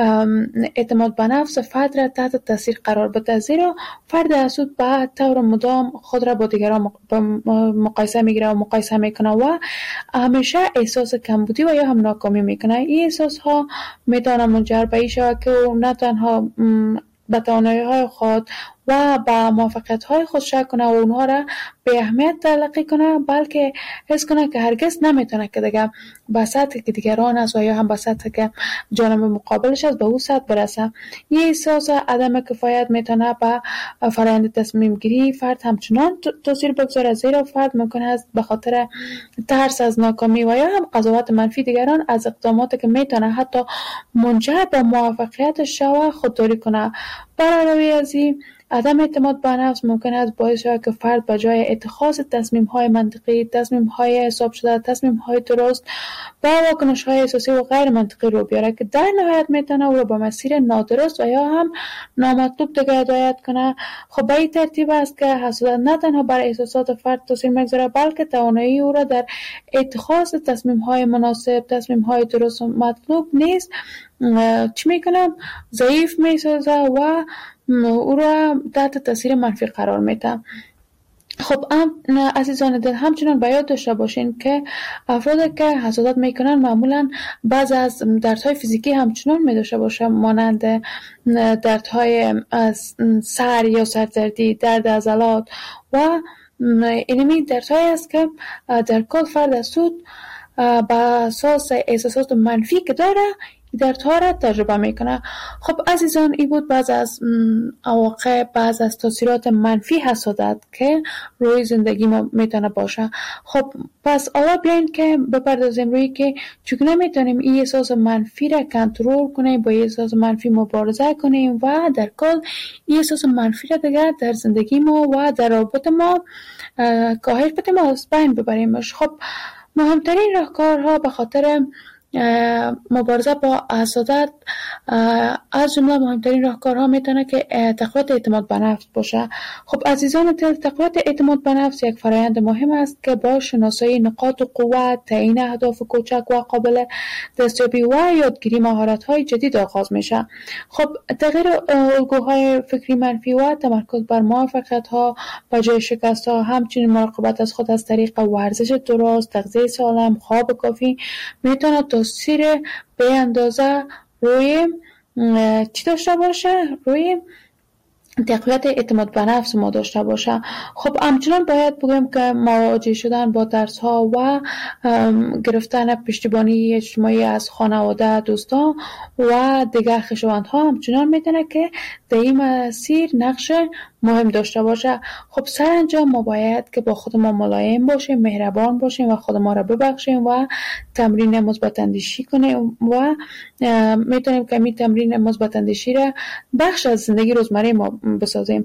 [SPEAKER 4] اعتماد به نفس فرد را تحت تاثیر قرار بده، زیرا فرد حسود به طور مدام خود را با دیگران مقایسه میگیره و مقایسه میکنه و همیشه احساس کمبودی و یا هم ناکامی میکنه. این احساس ها میتونه منجر به این شود که نه تنها به توانایی‌های خود و به موفقیت‌های خود شک کنه و اونها را به اهمیت تلقی کنه، بلکه حس کنه که هرگز نمیتونه که دیگه به سطحی که دیگران است و یا هم به سطحی که جانب مقابلش است به اون سطح برسه. این احساس عدم کفایت میتونه به فرآیند تصمیم گیری فرد همچنان تاثیر بگذاره، زیرا فرد ممکن است به خاطر ترس از ناکامی و یا هم قضاوت منفی دیگران از اقداماتی که میتونه حتی منجر به موفقیتش شود خودداری کنه. برای از این عدم اعتماد به نفس ممکن است باعث شود که فرد به جای اتخاذ تصمیم‌های منطقی، تصمیم‌های حساب شده، تصمیم‌های درست با واکنش‌های احساسی و غیر منطقی رو بیاره که در نهایت میتونه او را به مسیر نادرست و یا هم نامطلوب دیگه هدایت کنه. خب به این ترتیب است که حسادت نه تنها بر احساسات فرد تاثیر میگذاره، بلکه توانایی او را در اتخاذ تصمیم‌های مناسب، تصمیم‌های درست و مطلوب نیست چی میکنم؟ ضعیف میسازه و او را تحت تاثیر منفی قرار میده. خب عزیزان دل، همچنان باید داشته باشین که افرادی که حسادت میکنن معمولا بعض از دردهای فیزیکی همچنان میداشته باشه، مانند دردهای سر یا سردردی، درد عضلات و اینمی دردهایی است که در کل فرد حسود با اساس احساسات منفی که داره در طهارت تجربه میکنه. خب عزیزان، این بود بعض از عواقب، بعض از تاثیرات منفی حسادت که روی زندگی ما میتونه باشه. خب پس حالا بیاین که بپردازیم روی که چگونه میتونیم این احساس منفی را کنترل کنیم، با این احساس منفی مبارزه کنیم و در کل این احساس منفی را دیگر در زندگی ما و در رابط ما کاهش بدیم و از بین ببریمش. خب مهمترین راهکارها به خاطر مبارزه با حسادت، از جمله مهمترین راهکارها میتونه که تقویت اعتماد به نفس باشه. خب عزیزان دل، تقویت اعتماد به نفس یک فرآیند مهم است که با شناسایی نقاط قوت، تعیین اهداف کوچک و قابل دستیابی و یادگیری مهارت‌های جدید آغاز میشه. خب تغییر الگوهای فکری منفی و تمرکز بر موفقیت‌ها به جای شکست‌ها، همچنین مراقبت از خود از طریق ورزش درست، تغذیه سالم، خواب کافی میتونه تاثیر به اندازه روی چی داشته باشه؟ روی تقویت اعتماد به نفس ما داشته باشه. خب همچنان باید بگیم که مواجه شدن با ترس‌ها و گرفتن پشتیبانی اجتماعی از خانواده، دوستان و دیگر خویشاوندها همچنان میتونه که در این مسیر نقش مهم داشته باشه. خب سرانجام ما باید که با خود ما ملایم باشیم، مهربان باشیم و خود ما را ببخشیم و تمرین مثبت اندیشی کنیم و میتونیم که این تمرین مثبت اندیشی را بخش از زندگی روزمره ما بسازیم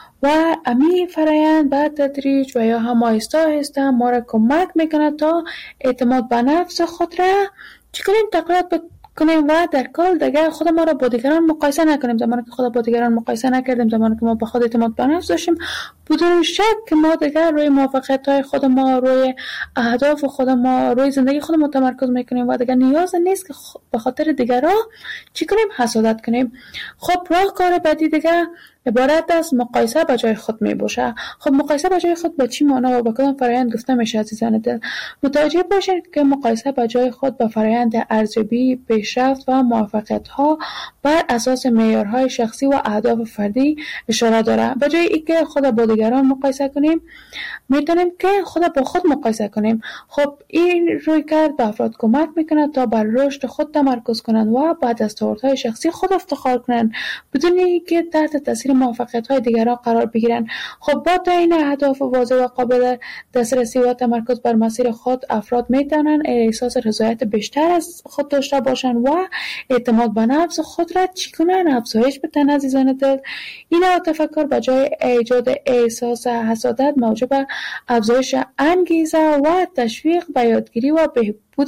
[SPEAKER 4] و امی فرآیند به تدریج و یا هم آهسته آهسته ما را کمک میکنه تا اعتماد به نفس خود را چی کنیم؟ تقویت کنیم و در کل دیگه خود ما را با دیگران مقایسه نکنیم. زمانی که خود با دیگران مقایسه نکردیم، زمانی که ما با خود اعتماد به نفس داشتیم، بدون شک که ما دیگه روی موفقیت‌های خود ما، روی اهداف خود ما، روی زندگی خود ما تمرکز میکنیم و دیگه نیاز نیست که به خاطر دیگران چی کنیم؟ حسادت کنیم. خب راهکار بعدی دیگه عبارت از مقایسه به جای خود می باشه. خب مقایسه به جای خود به چی معنا و به کدام فرآیند گفته میشه عزیزان دل؟ متوجه باشید که مقایسه به جای خود به فرآیند ارزیابی، پیشرفت و موفقیت‌ها بر اساس معیارهای شخصی و اهداف فردی اشاره داره. به جای اینکه خود با دیگران مقایسه کنیم، میتونیم که خود با خود مقایسه کنیم. خب این رویکرد به افراد کمک میکنه تا بر رشد خود تمرکز کنند و بعد از تفاوت‌های شخصی خود افتخار کنند بدون اینکه تحت تاثیر موفقیت‌های دیگران قرار بگیرند. خب با تعیین اهداف واضح و قابل دسترسی و تمرکز بر مسیر خود، افراد میتونن احساس رضایت بیشتر از خود داشته باشند و اعتماد به نفس خود را چی کنن؟ افزایش بدن عزیزان دل. این تفکر به جای ایجاد احساس حسادت موجب افزایش انگیزه و تشویق به یادگیری و بهبود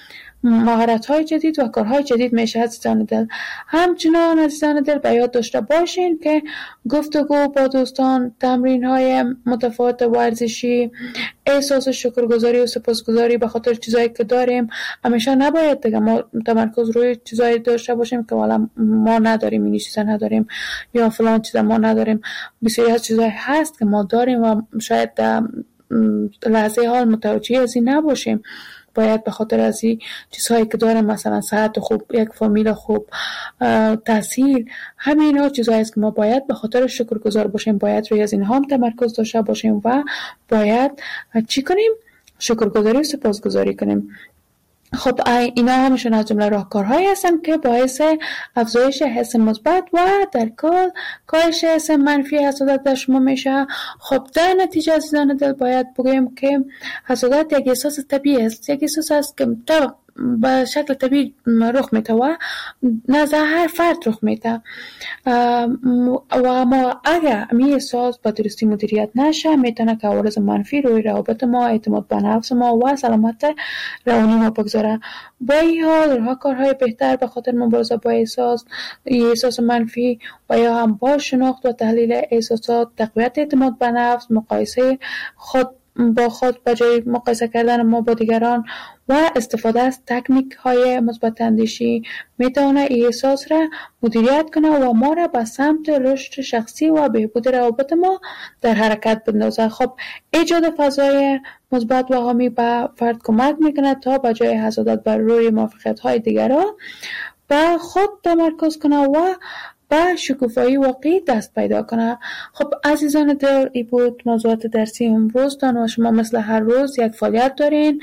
[SPEAKER 4] مهارت‌های جدید و کارهای جدید میشه عزیزان دل. همچنان عزیزان دل به یاد داشته باشین که گفتگو با دوستان، تمرین‌های متفاوت ورزشی، احساس شکرگزاری و سپاسگزاری به خاطر چیزایی که داریم، همیشه نباید دیگه ما تمرکز روی چیزایی داشته باشیم که والا ما نداریم، این چیزا نداریم یا فلان چیزا ما نداریم. بسیاری از چیزایی هست که ما داریم و شاید در لحظه حال متوجه از این نباشیم. باید به خاطر از این چیزهایی که داریم، مثلا صحت خوب، یک فامیل خوب، تحصیل، همه اینها چیزهایی است که ما باید به خاطر شکرگزار باشیم، باید روی از اینها هم تمرکز داشته باشیم و باید چی کنیم؟ شکرگزاری و سپاسگزاری کنیم. خب اینا همشون از جمله راهکارهایی هستن که باعث افزایش حس مثبت و در کل کاهش حس منفی حسادت در شما میشه. خب در نتیجه عزیزان دل باید بگویم که حسادت یک احساس طبیعی است، یک احساس است که به شکل طبیعی رخ میده و نزد هر فرد رخ میده و ما اگر این احساس به درستی مدیریت نشه میتونه که عوارض منفی روی روابط ما، اعتماد به نفس ما و سلامت روانی ما بگذاره. با این حال راهکارهای بهتر به خاطر مبارزه با احساس منفی و یا هم با شناخت و تحلیل احساسات، تقویت اعتماد به نفس، مقایسه خود با خود به جای مقایسه کردن ما با دیگران و استفاده از تکنیک های مثبت اندیشی میتونه این احساس را مدیریت کنه و ما را به سمت رشد شخصی و بهبود روابط ما در حرکت بندازه. خب ایجاد فضای مثبت و حامی به فرد کمک میکنه تا به جای حسادت بر روی موفقیت های دیگران به خود تمرکز کنه و با شکوفایی واقعی دست پیدا کنه. خب عزیزان دل، این بود موضوعات درسی امروزتان و شما مثل هر روز یک فعالیت دارین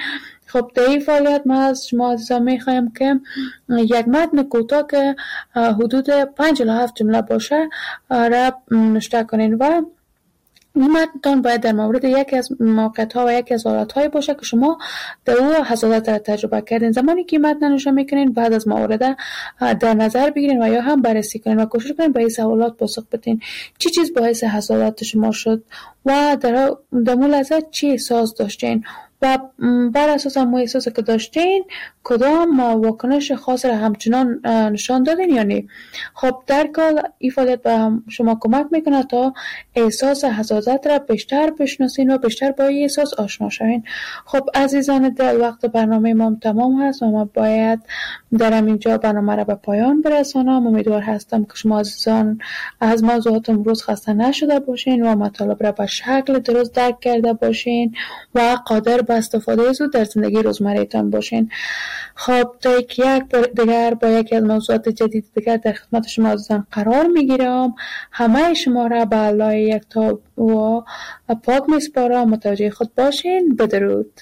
[SPEAKER 4] خب در این فعالیت ما از شما عزیزان میخوایم که یک متن کوتاه که حدود 5 الی 7 جمله باشه را نوشته کنین و این متن باید در مورد یکی از موقعیت‌ها و یکی از حالت‌های باشه که شما در او حسادت را تجربه کردین. زمانی که متن نوشته میکنین بعد از موارد در نظر بگیرین و یا هم بررسی کنین و کوشش کنین به این سوالات پاسخ بدین. چی چیز باعث حسادت شما شد و در اون لحظه چی احساس داشتین و بر اساس همون احساسی که داشتین کدام واکنش خاص را همچنان نشان دادین یا نه. خب در کل این فعالیت به شما کمک میکنه تا احساس حسادت را بیشتر بشناسین و بیشتر با این احساس آشنا شوین. خب عزیزان دل، وقت برنامه ما تمام هست و ما باید در همینجا برنامه را به پایان برسانم. امیدوار هستم که شما عزیزان از موضوعات امروز خسته نشده باشین و مطالب را به شکل درست درک کرده باشین و قادر به استفاده زود در زندگی روزمره‌تان باشین. خب تا یک دیگر با یکی از موضوعات جدید دیگر در خدمت شما عزیزان قرار میگیرم. همه شما را به الله یکتا و پاک میسپارم. متوجه خود باشین. بدرود.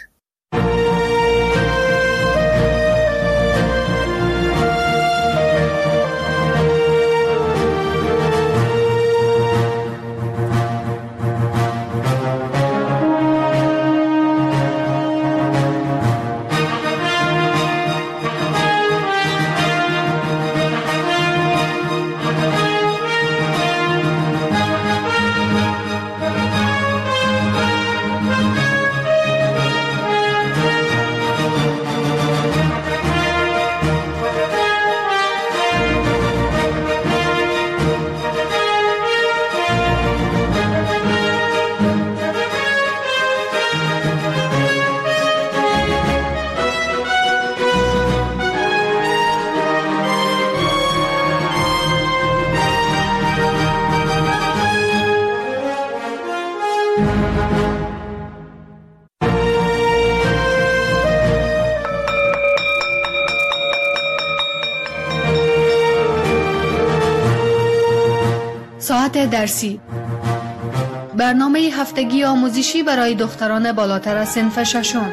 [SPEAKER 2] ساعت درسی، برنامه هفتگی آموزشی برای دختران بالاتر از صنف ششم.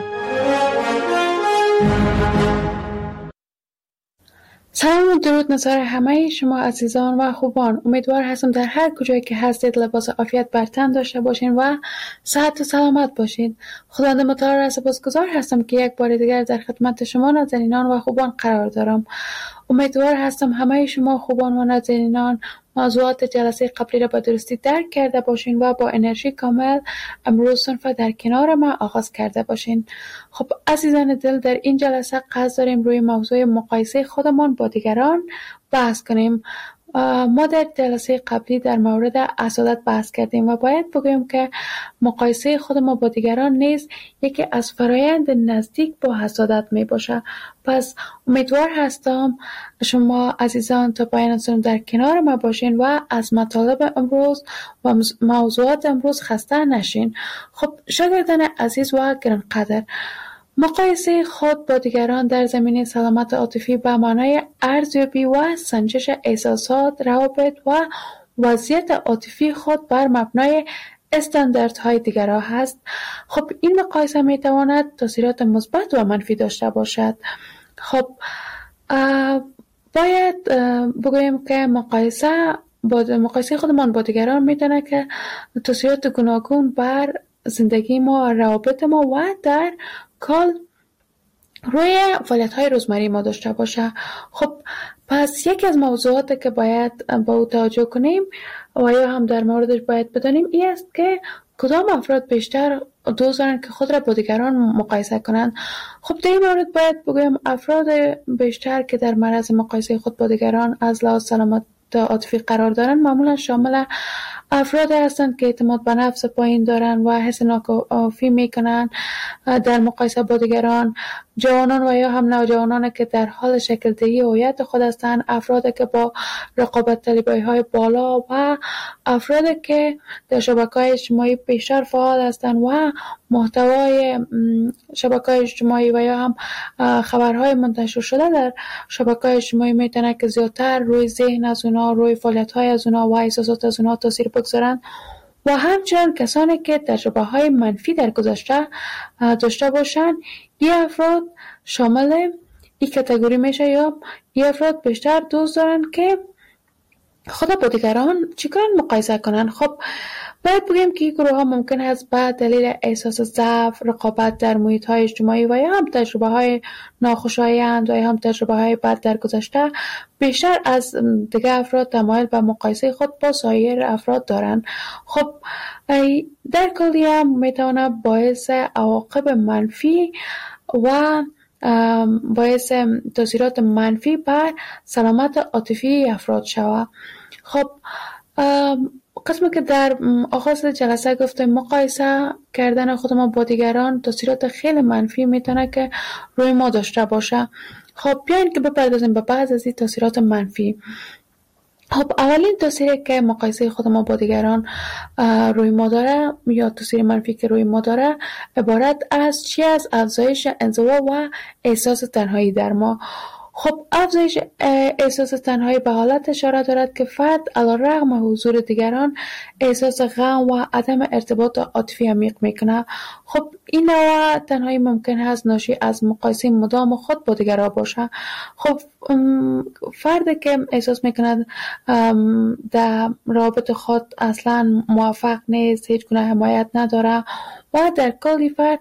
[SPEAKER 4] سلام و درود نثار همه شما عزیزان و خوبان. امیدوار هستم در هر کجایی که هستید لباس عافیت بر تن داشته باشین و صحت و سلامت باشین. خداوند متعال را سپاسگزار هستم که یک بار دیگر در خدمت شما نازنینان و خوبان قرار دارم. امیدوار هستم همه شما خوبان و نازنینان موضوعات جلسه قبلی را به درستی درک کرده باشین و با انرژی کامل امروز صنف در کنار ما آغاز کرده باشین. خب عزیزان دل، در این جلسه قصد داریم روی موضوع مقایسه خودمان با دیگران بحث کنیم. ما در جلسه قبلی در مورد حسادت بحث کردیم و باید بگویم که مقایسه خود ما با دیگران نیز یکی از فرایند نزدیک با حسادت می باشه. پس امیدوار هستم شما عزیزان تا پایان سنم در کنار ما باشین و از مطالب امروز و موضوعات امروز خسته نشین. خب شاگردان عزیز و گرانقدر، مقایسه خود با دیگران در زمینه سلامت عاطفی به معنای ارزیابی و سنجش احساسات، روابط و وضعیت عاطفی خود بر مبنای استانداردهای دیگران هست. خب این مقایسه می تواند تاثیرات مثبت و منفی داشته باشد. خب باید بگوییم که مقایسه خودمان با دیگران میتونه که تاثیرات گوناگون بر زندگی ما و روابط ما و در کل روی فعالیت‌های روزمره ما داشته باشه. خب پس یکی از موضوعاتی که باید با او توجه کنیم و یا هم در موردش باید بدانیم این است که کدام افراد بیشتر دوست دارن که خود را با دیگران مقایسه کنند. خب در این مورد باید بگویم افراد بیشتر که در معرض مقایسه خود با دیگران از لحاظ سلامت عاطفی قرار دارن معمولا شامل افراد هستند که اعتماد به نفس پایین دارن و حس ناکافی میکنن در مقایسه با دیگران، جوانان و یا هم نوجوانان که در حال شکل دهی هویت خود هستند، افرادی که با رقابت طلبی های بالا و افرادی که در شبکه‌های اجتماعی بیشتر فعال هستند و محتوای شبکه‌های اجتماعی و یا هم خبرهای منتشر شده در شبکه‌های اجتماعی میتونه که زیادتر روی ذهن از اونا، روی فعالیت‌های از اونا و احساسات از اونا تاثیر بگذارن و همچنین کسانی که تجربه های منفی در گذشته داشته باشند. این افراد شامل این کاتگوری میشه، یا این افراد بیشتر دوست دارن که خود با دیگران چیکار مقایسه کنن. خب باید بگیم که این گروه ها ممکن است به دلیل احساس ضعف، رقابت در محیط های اجتماعی و یا هم تجربه های ناخوشایند و یا هم تجربه های بد در گذشته بیشتر از دیگر افراد تمایل به مقایسه خود با سایر افراد دارند. خب در کلی هم میتونه باعث عواقب منفی و باعث تاثیرات منفی بر سلامت عاطفی افراد شود. خب قسمی که در آغاز جلسه گفتم مقایسه کردن خود ما با دیگران تاثیرات خیلی منفی میتونه که روی ما داشته باشه. خب بیاین که بپردازیم به بعض از این تاثیرات منفی. خب اولین تاثیری که مقایسه خود ما با دیگران روی ما داره یا تاثیر منفی که روی ما داره عبارت از چی؟ از افزایش انزوا و احساس تنهایی در ما. خب افزایش احساس تنهایی به حالت اشاره دارد که فرد علیرغم حضور دیگران احساس غم و عدم ارتباط عاطفی عمیق میکنه. خب این نوع تنهایی ممکن است ناشی از مقایسه مدام خود با دیگران باشه. خب فردی که احساس میکنه در رابطه خود اصلا موفق نیست، هیچ گونه حمایت نداره و در کلی فرد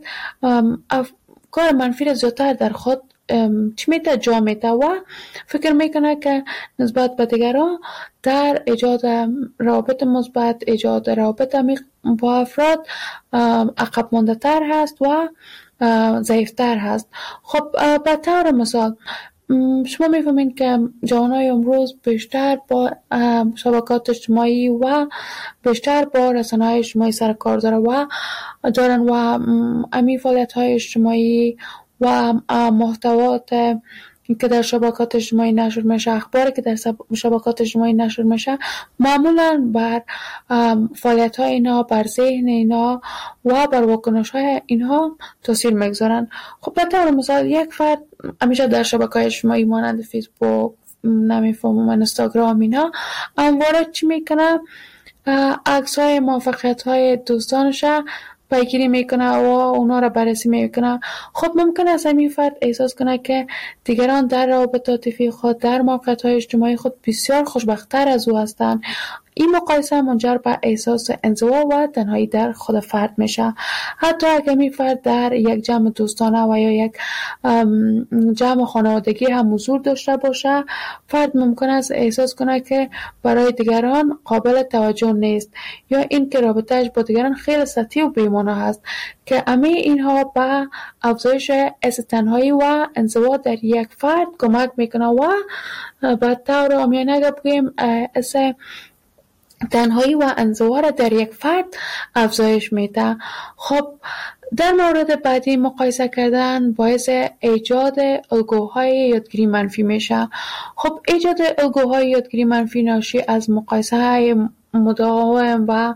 [SPEAKER 4] کار منفی را زیادتر در خود چی میته جا میته و فکر میکنه که نسبت به دیگران در ایجاد روابط مثبت، ایجاد روابط عمیق با افراد عقب مانده تر هست و ضعیف تر هست. خب به طور مثال شما میفهمین که جوانای امروز بیشتر با شبکات اجتماعی و بیشتر با رسانه‌های اجتماعی سر کار دارن و امی فعالیت‌های اجتماعی و محتوات که در شبکات اجتماعی نشر میشه، اخباری که در شبکات اجتماعی نشر میشه معمولا بر فعالیت‌های اینا، بر ذهن اینا و بر واکنش‌های اینها تاثیر میگذارن. خب به طور مثال یک فرد همیشه در شبکه‌های اجتماعی مانند فیسبوک، نمیفهمم اینستاگرام اینا همواره چی میکنه؟ عکس‌های موفقیت‌های دوستانش پیگیری میکنه و اونا را بررسی میکنه. خب ممکن است این فرد احساس کنه که دیگران در روابط عاطفی خود، در موقعیت‌های اجتماعی خود بسیار خوشبخت‌تر از او هستند. این مقایسه منجر به احساس انزوا و تنهایی در خود فرد میشه. حتی اگر این فرد در یک جمع دوستانه و یا یک جمع خانوادگی هم حضور داشته باشه، فرد ممکن است احساس کنه که برای دیگران قابل توجه نیست یا این که رابطه‌اش با دیگران خیلی سطحی و بی‌معنی هست که همه اینها به افزایش احساس تنهایی و انزوا در یک فرد کمک میکنه و به طور عامیانه اگر بگیم تنهایی و انزوا را در یک فرد افزایش میده. خب در مورد بعدی مقایسه کردن باعث ایجاد الگوهای یادگیری منفی میشه. خب ایجاد الگوهای یادگیری منفی ناشی از مقایسه های مداوم و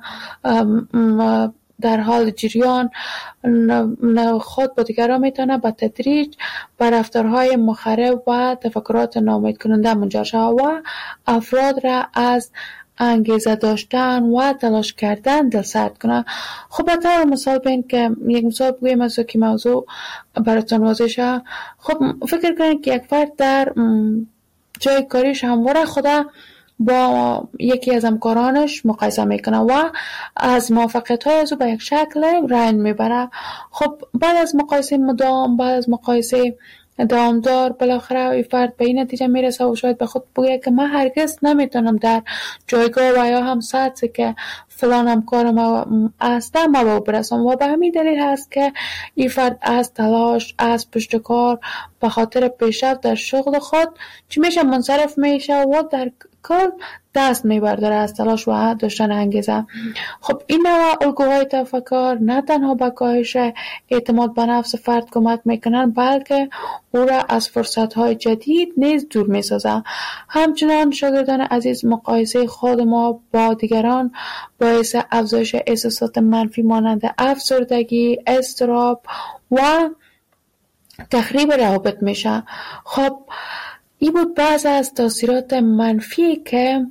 [SPEAKER 4] در حال جریان خود با دیگران میتونه به تدریج به رفتارهای مخرب و تفکرات ناامید کننده منجر شود و افراد را از انگیزه داشتن و تلاش کردن دلسرد کنه. خب به طور مثال بین که یک مثال بگویم از که موضوع براتون واضح شه. خب فکر کنید که یک فرد در جای کاریش همواره خدا با یکی از همکارانش مقایسه میکنه و از موفقیت‌های از او به یک شکل رنج میبره. خب بعد از مقایسه مدام، بعد از مقایسه دوامدار بالاخره این فرد به این نتیجه میرسه و شاید به خود بگه که من هرگز نمیتونم در جایگاه و یا هم سطحی که فلان همکارم هسته ما به برسم و به همین دلیل هست که این فرد از تلاش، از پشت کار به خاطر پیشرفت در شغل خود چی میشه منصرف میشه و در کل دست میبرداره از تلاش و داشتن انگیزه. خب این نوع الگوهای تفکر نه تنها به کاهش اعتماد به نفس فرد کمک میکنن بلکه او را از فرصتهای جدید نیز دور میسازه. همچنان شاگردان عزیز مقایسه خود ما با دیگران باعث افزایش احساسات منفی مانند افسردگی، اضطراب و تخریب روابط میشه. خب این بود بعض از تاثیرات منفی که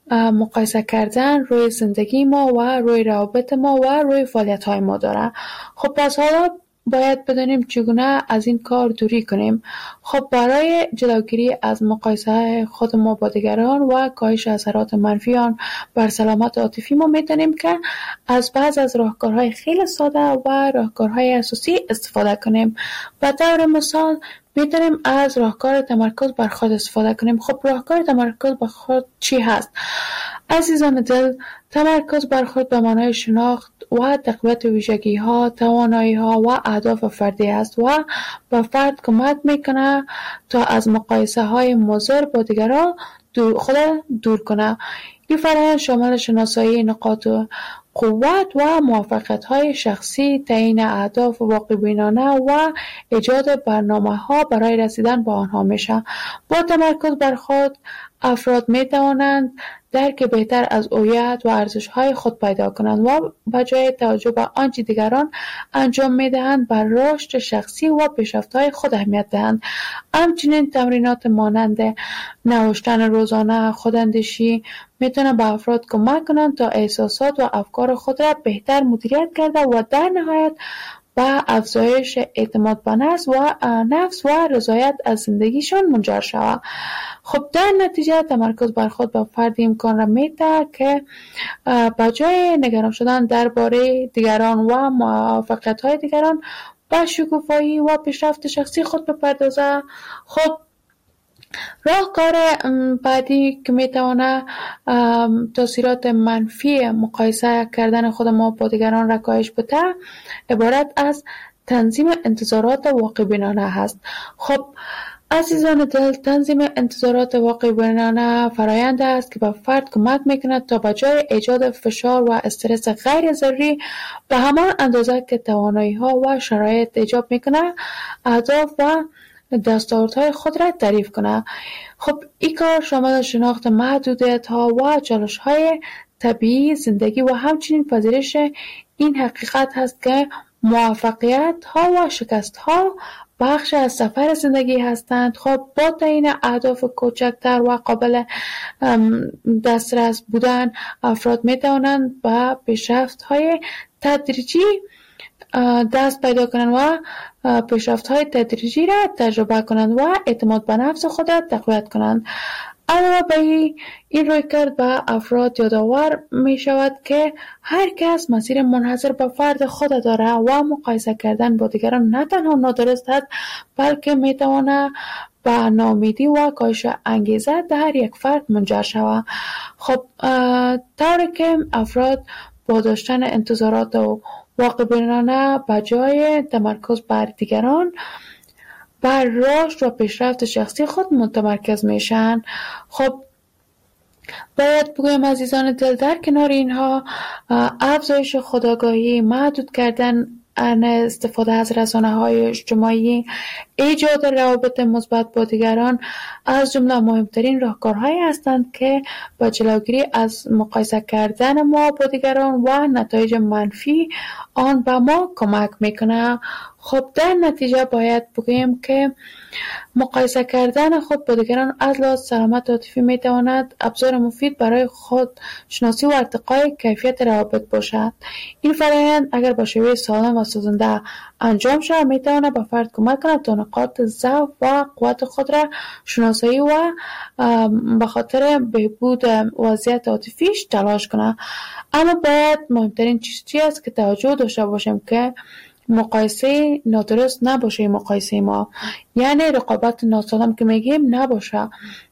[SPEAKER 4] مقایسه کردن روی زندگی ما و روی روابط ما و روی فعالیت های ما داره. خب پس حالا باید بدانیم چگونه از این کار دوری کنیم. خب برای جلوگیری از مقایسه خود ما با دیگران و کاهش اثرات منفی آن بر سلامت عاطفی ما میتونیم که از بعض از راهکارهای خیلی ساده و راهکارهای اساسی استفاده کنیم. به طور مثال میتونیم از راهکار تمرکز بر خود استفاده کنیم. خب راهکار تمرکز بر خود چی هست؟ عزیزان دل، تمرکز بر خود به معنای شناخت و تقویت ویژگی ها، توانایی ها و اهداف فردی است و به فرد کمک میکنه تا از مقایسه های مضر با دیگران خود دور کنه. این فرآیند شامل شناسایی نقاط قوت و موفقیت‌های شخصی، تعیین اهداف واقع‌بینانه و ایجاد برنامه‌ها برای رسیدن به آنها میشه. با تمرکز بر خود افراد می‌توانند درک بهتر از هویت و ارزش‌های خود پیدا کنند و به جای توجه به آنچه دیگران انجام می‌دهند بر رشد شخصی و پیشرفت‌های خود اهمیت دهند. همچنین تمرینات مانند نوشتن روزانه، خوداندیشی میتونه به افراد کمک کنند تا احساسات و افکار خود را بهتر مدیریت کرده و در نهایت به افزایش اعتماد به نفس و رضایت از زندگیشان منجر شود. خب در نتیجه تمرکز بر خود به فرد امکان را میده که به جای نگران شدن درباره دیگران و موفقیت‌های دیگران به شکوفایی و پیشرفت شخصی خود بپردازه. خب راهکار بعدی که میتونه تاثیرات منفی مقایسه کردن خود ما با دیگران را کاهش بده عبارت از تنظیم انتظارات واقع بینانه هست. خب عزیزان دل، تنظیم انتظارات واقع بینانه فرآیند است که به فرد کمک میکند تا به جای ایجاد فشار و استرس غیر ضروری به همان اندازه که توانایی ها و شرایط ایجاب میکنه اهداف و دستاوردهای خود را تعریف کنه. خب این کار شامل شناخت محدودیت ها و چالش های طبیعی زندگی و همچنین پذیرش این حقیقت هست که موفقیت ها و شکست ها بخش از سفر زندگی هستند. خب با تعیین اهداف کوچکتر و قابل دسترس بودن افراد می توانند به پیشرفت های تدریجی دست پیدا کنند و پیشرفت‌های تدریجی را تجربه کنند و اعتماد به نفس خود را تقویت کنند. علاوه بر این رویکرد به افراد یادآور می شود که هر کس مسیر منحصر به فرد خود دارد و مقایسه کردن با دیگران نه تنها نادرست است بلکه می تواند به ناامیدی و کاهش انگیزه در یک فرد منجر شود. خب طوری که افراد با داشتن انتظارات و واقع بینانه به جای تمرکز بر دیگران بر رشد و پیشرفت شخصی خود متمرکز میشن. خب باید بگویم عزیزان دل، در کنار اینها افزایش خودآگاهی، محدود کردن استفاده از رسانه‌های اجتماعی، ایجاد روابط مثبت با دیگران از جمله مهمترین راهکارهایی هستند که با جلوگیری از مقایسه کردن ما با دیگران و نتایج منفی آن به ما کمک میکنه. خب در نتیجه باید بگویم که مقایسه کردن خود با دیگران از لحاظ سلامت عاطفی میتواند ابزار مفید برای خود شناسی و ارتقای کیفیت روابط باشد. این فرآیند اگر با شیوه سالم و سازنده انجام شود میتواند به فرد کمک کند تا نقاط ضعف و قوت خود را شناسایی و به خاطر بهبود وضعیت عاطفیش تلاش کند. اما باید مهمترین چیزی است که توجه داشته باشیم که مقایسه نادرست نباشه. مقایسه ما یعنی رقابت ناسالم که میگیم نباشه.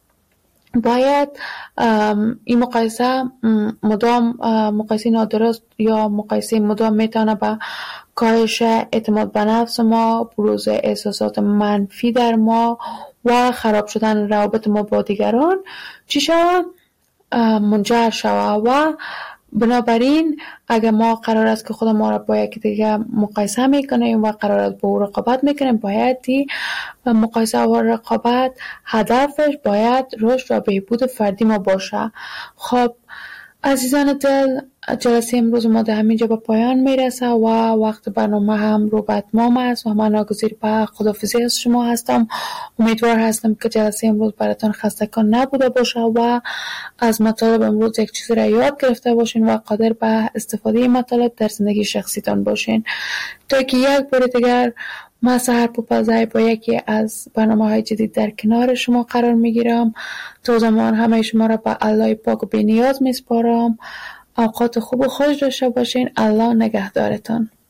[SPEAKER 4] باید این مقایسه مدام مقایسه نادرست یا مقایسه مدام میتونه به کاهش اعتماد به نفس ما، بروز احساسات منفی در ما و خراب شدن روابط ما با دیگران چی شود؟ منجر شود. و بنابراین اگر ما قرار است که خود ما را با یکی دیگه مقایسه میکنیم و قرار است با او رقابت میکنیم، باید مقایسه و رقابت هدفش باید رشد و بهبود فردی ما باشه. خب عزیزان دل، جلسه امروز ما در همینجا به پایان میرسه و وقت برنامه هم رو به اتمام است و من ناگزیر به خداحافظی از شما هستم. امیدوار هستم که جلسه امروز براتون خسته‌کن نبوده باشه و از مطالب امروز یک چیزی را یاد گرفته باشین و قادر به استفاده مطالب در زندگی شخصیتان باشین. تا که یک بار دیگر من سحر پوپزای با یکی از برنامه‌های جدید در کنار شما قرار میگیرم. تا زمان همه شما را به الله پاک و بی‌نیاز میسپارم. اوقات خوب و خوش داشته باشین. الله نگهدارتان.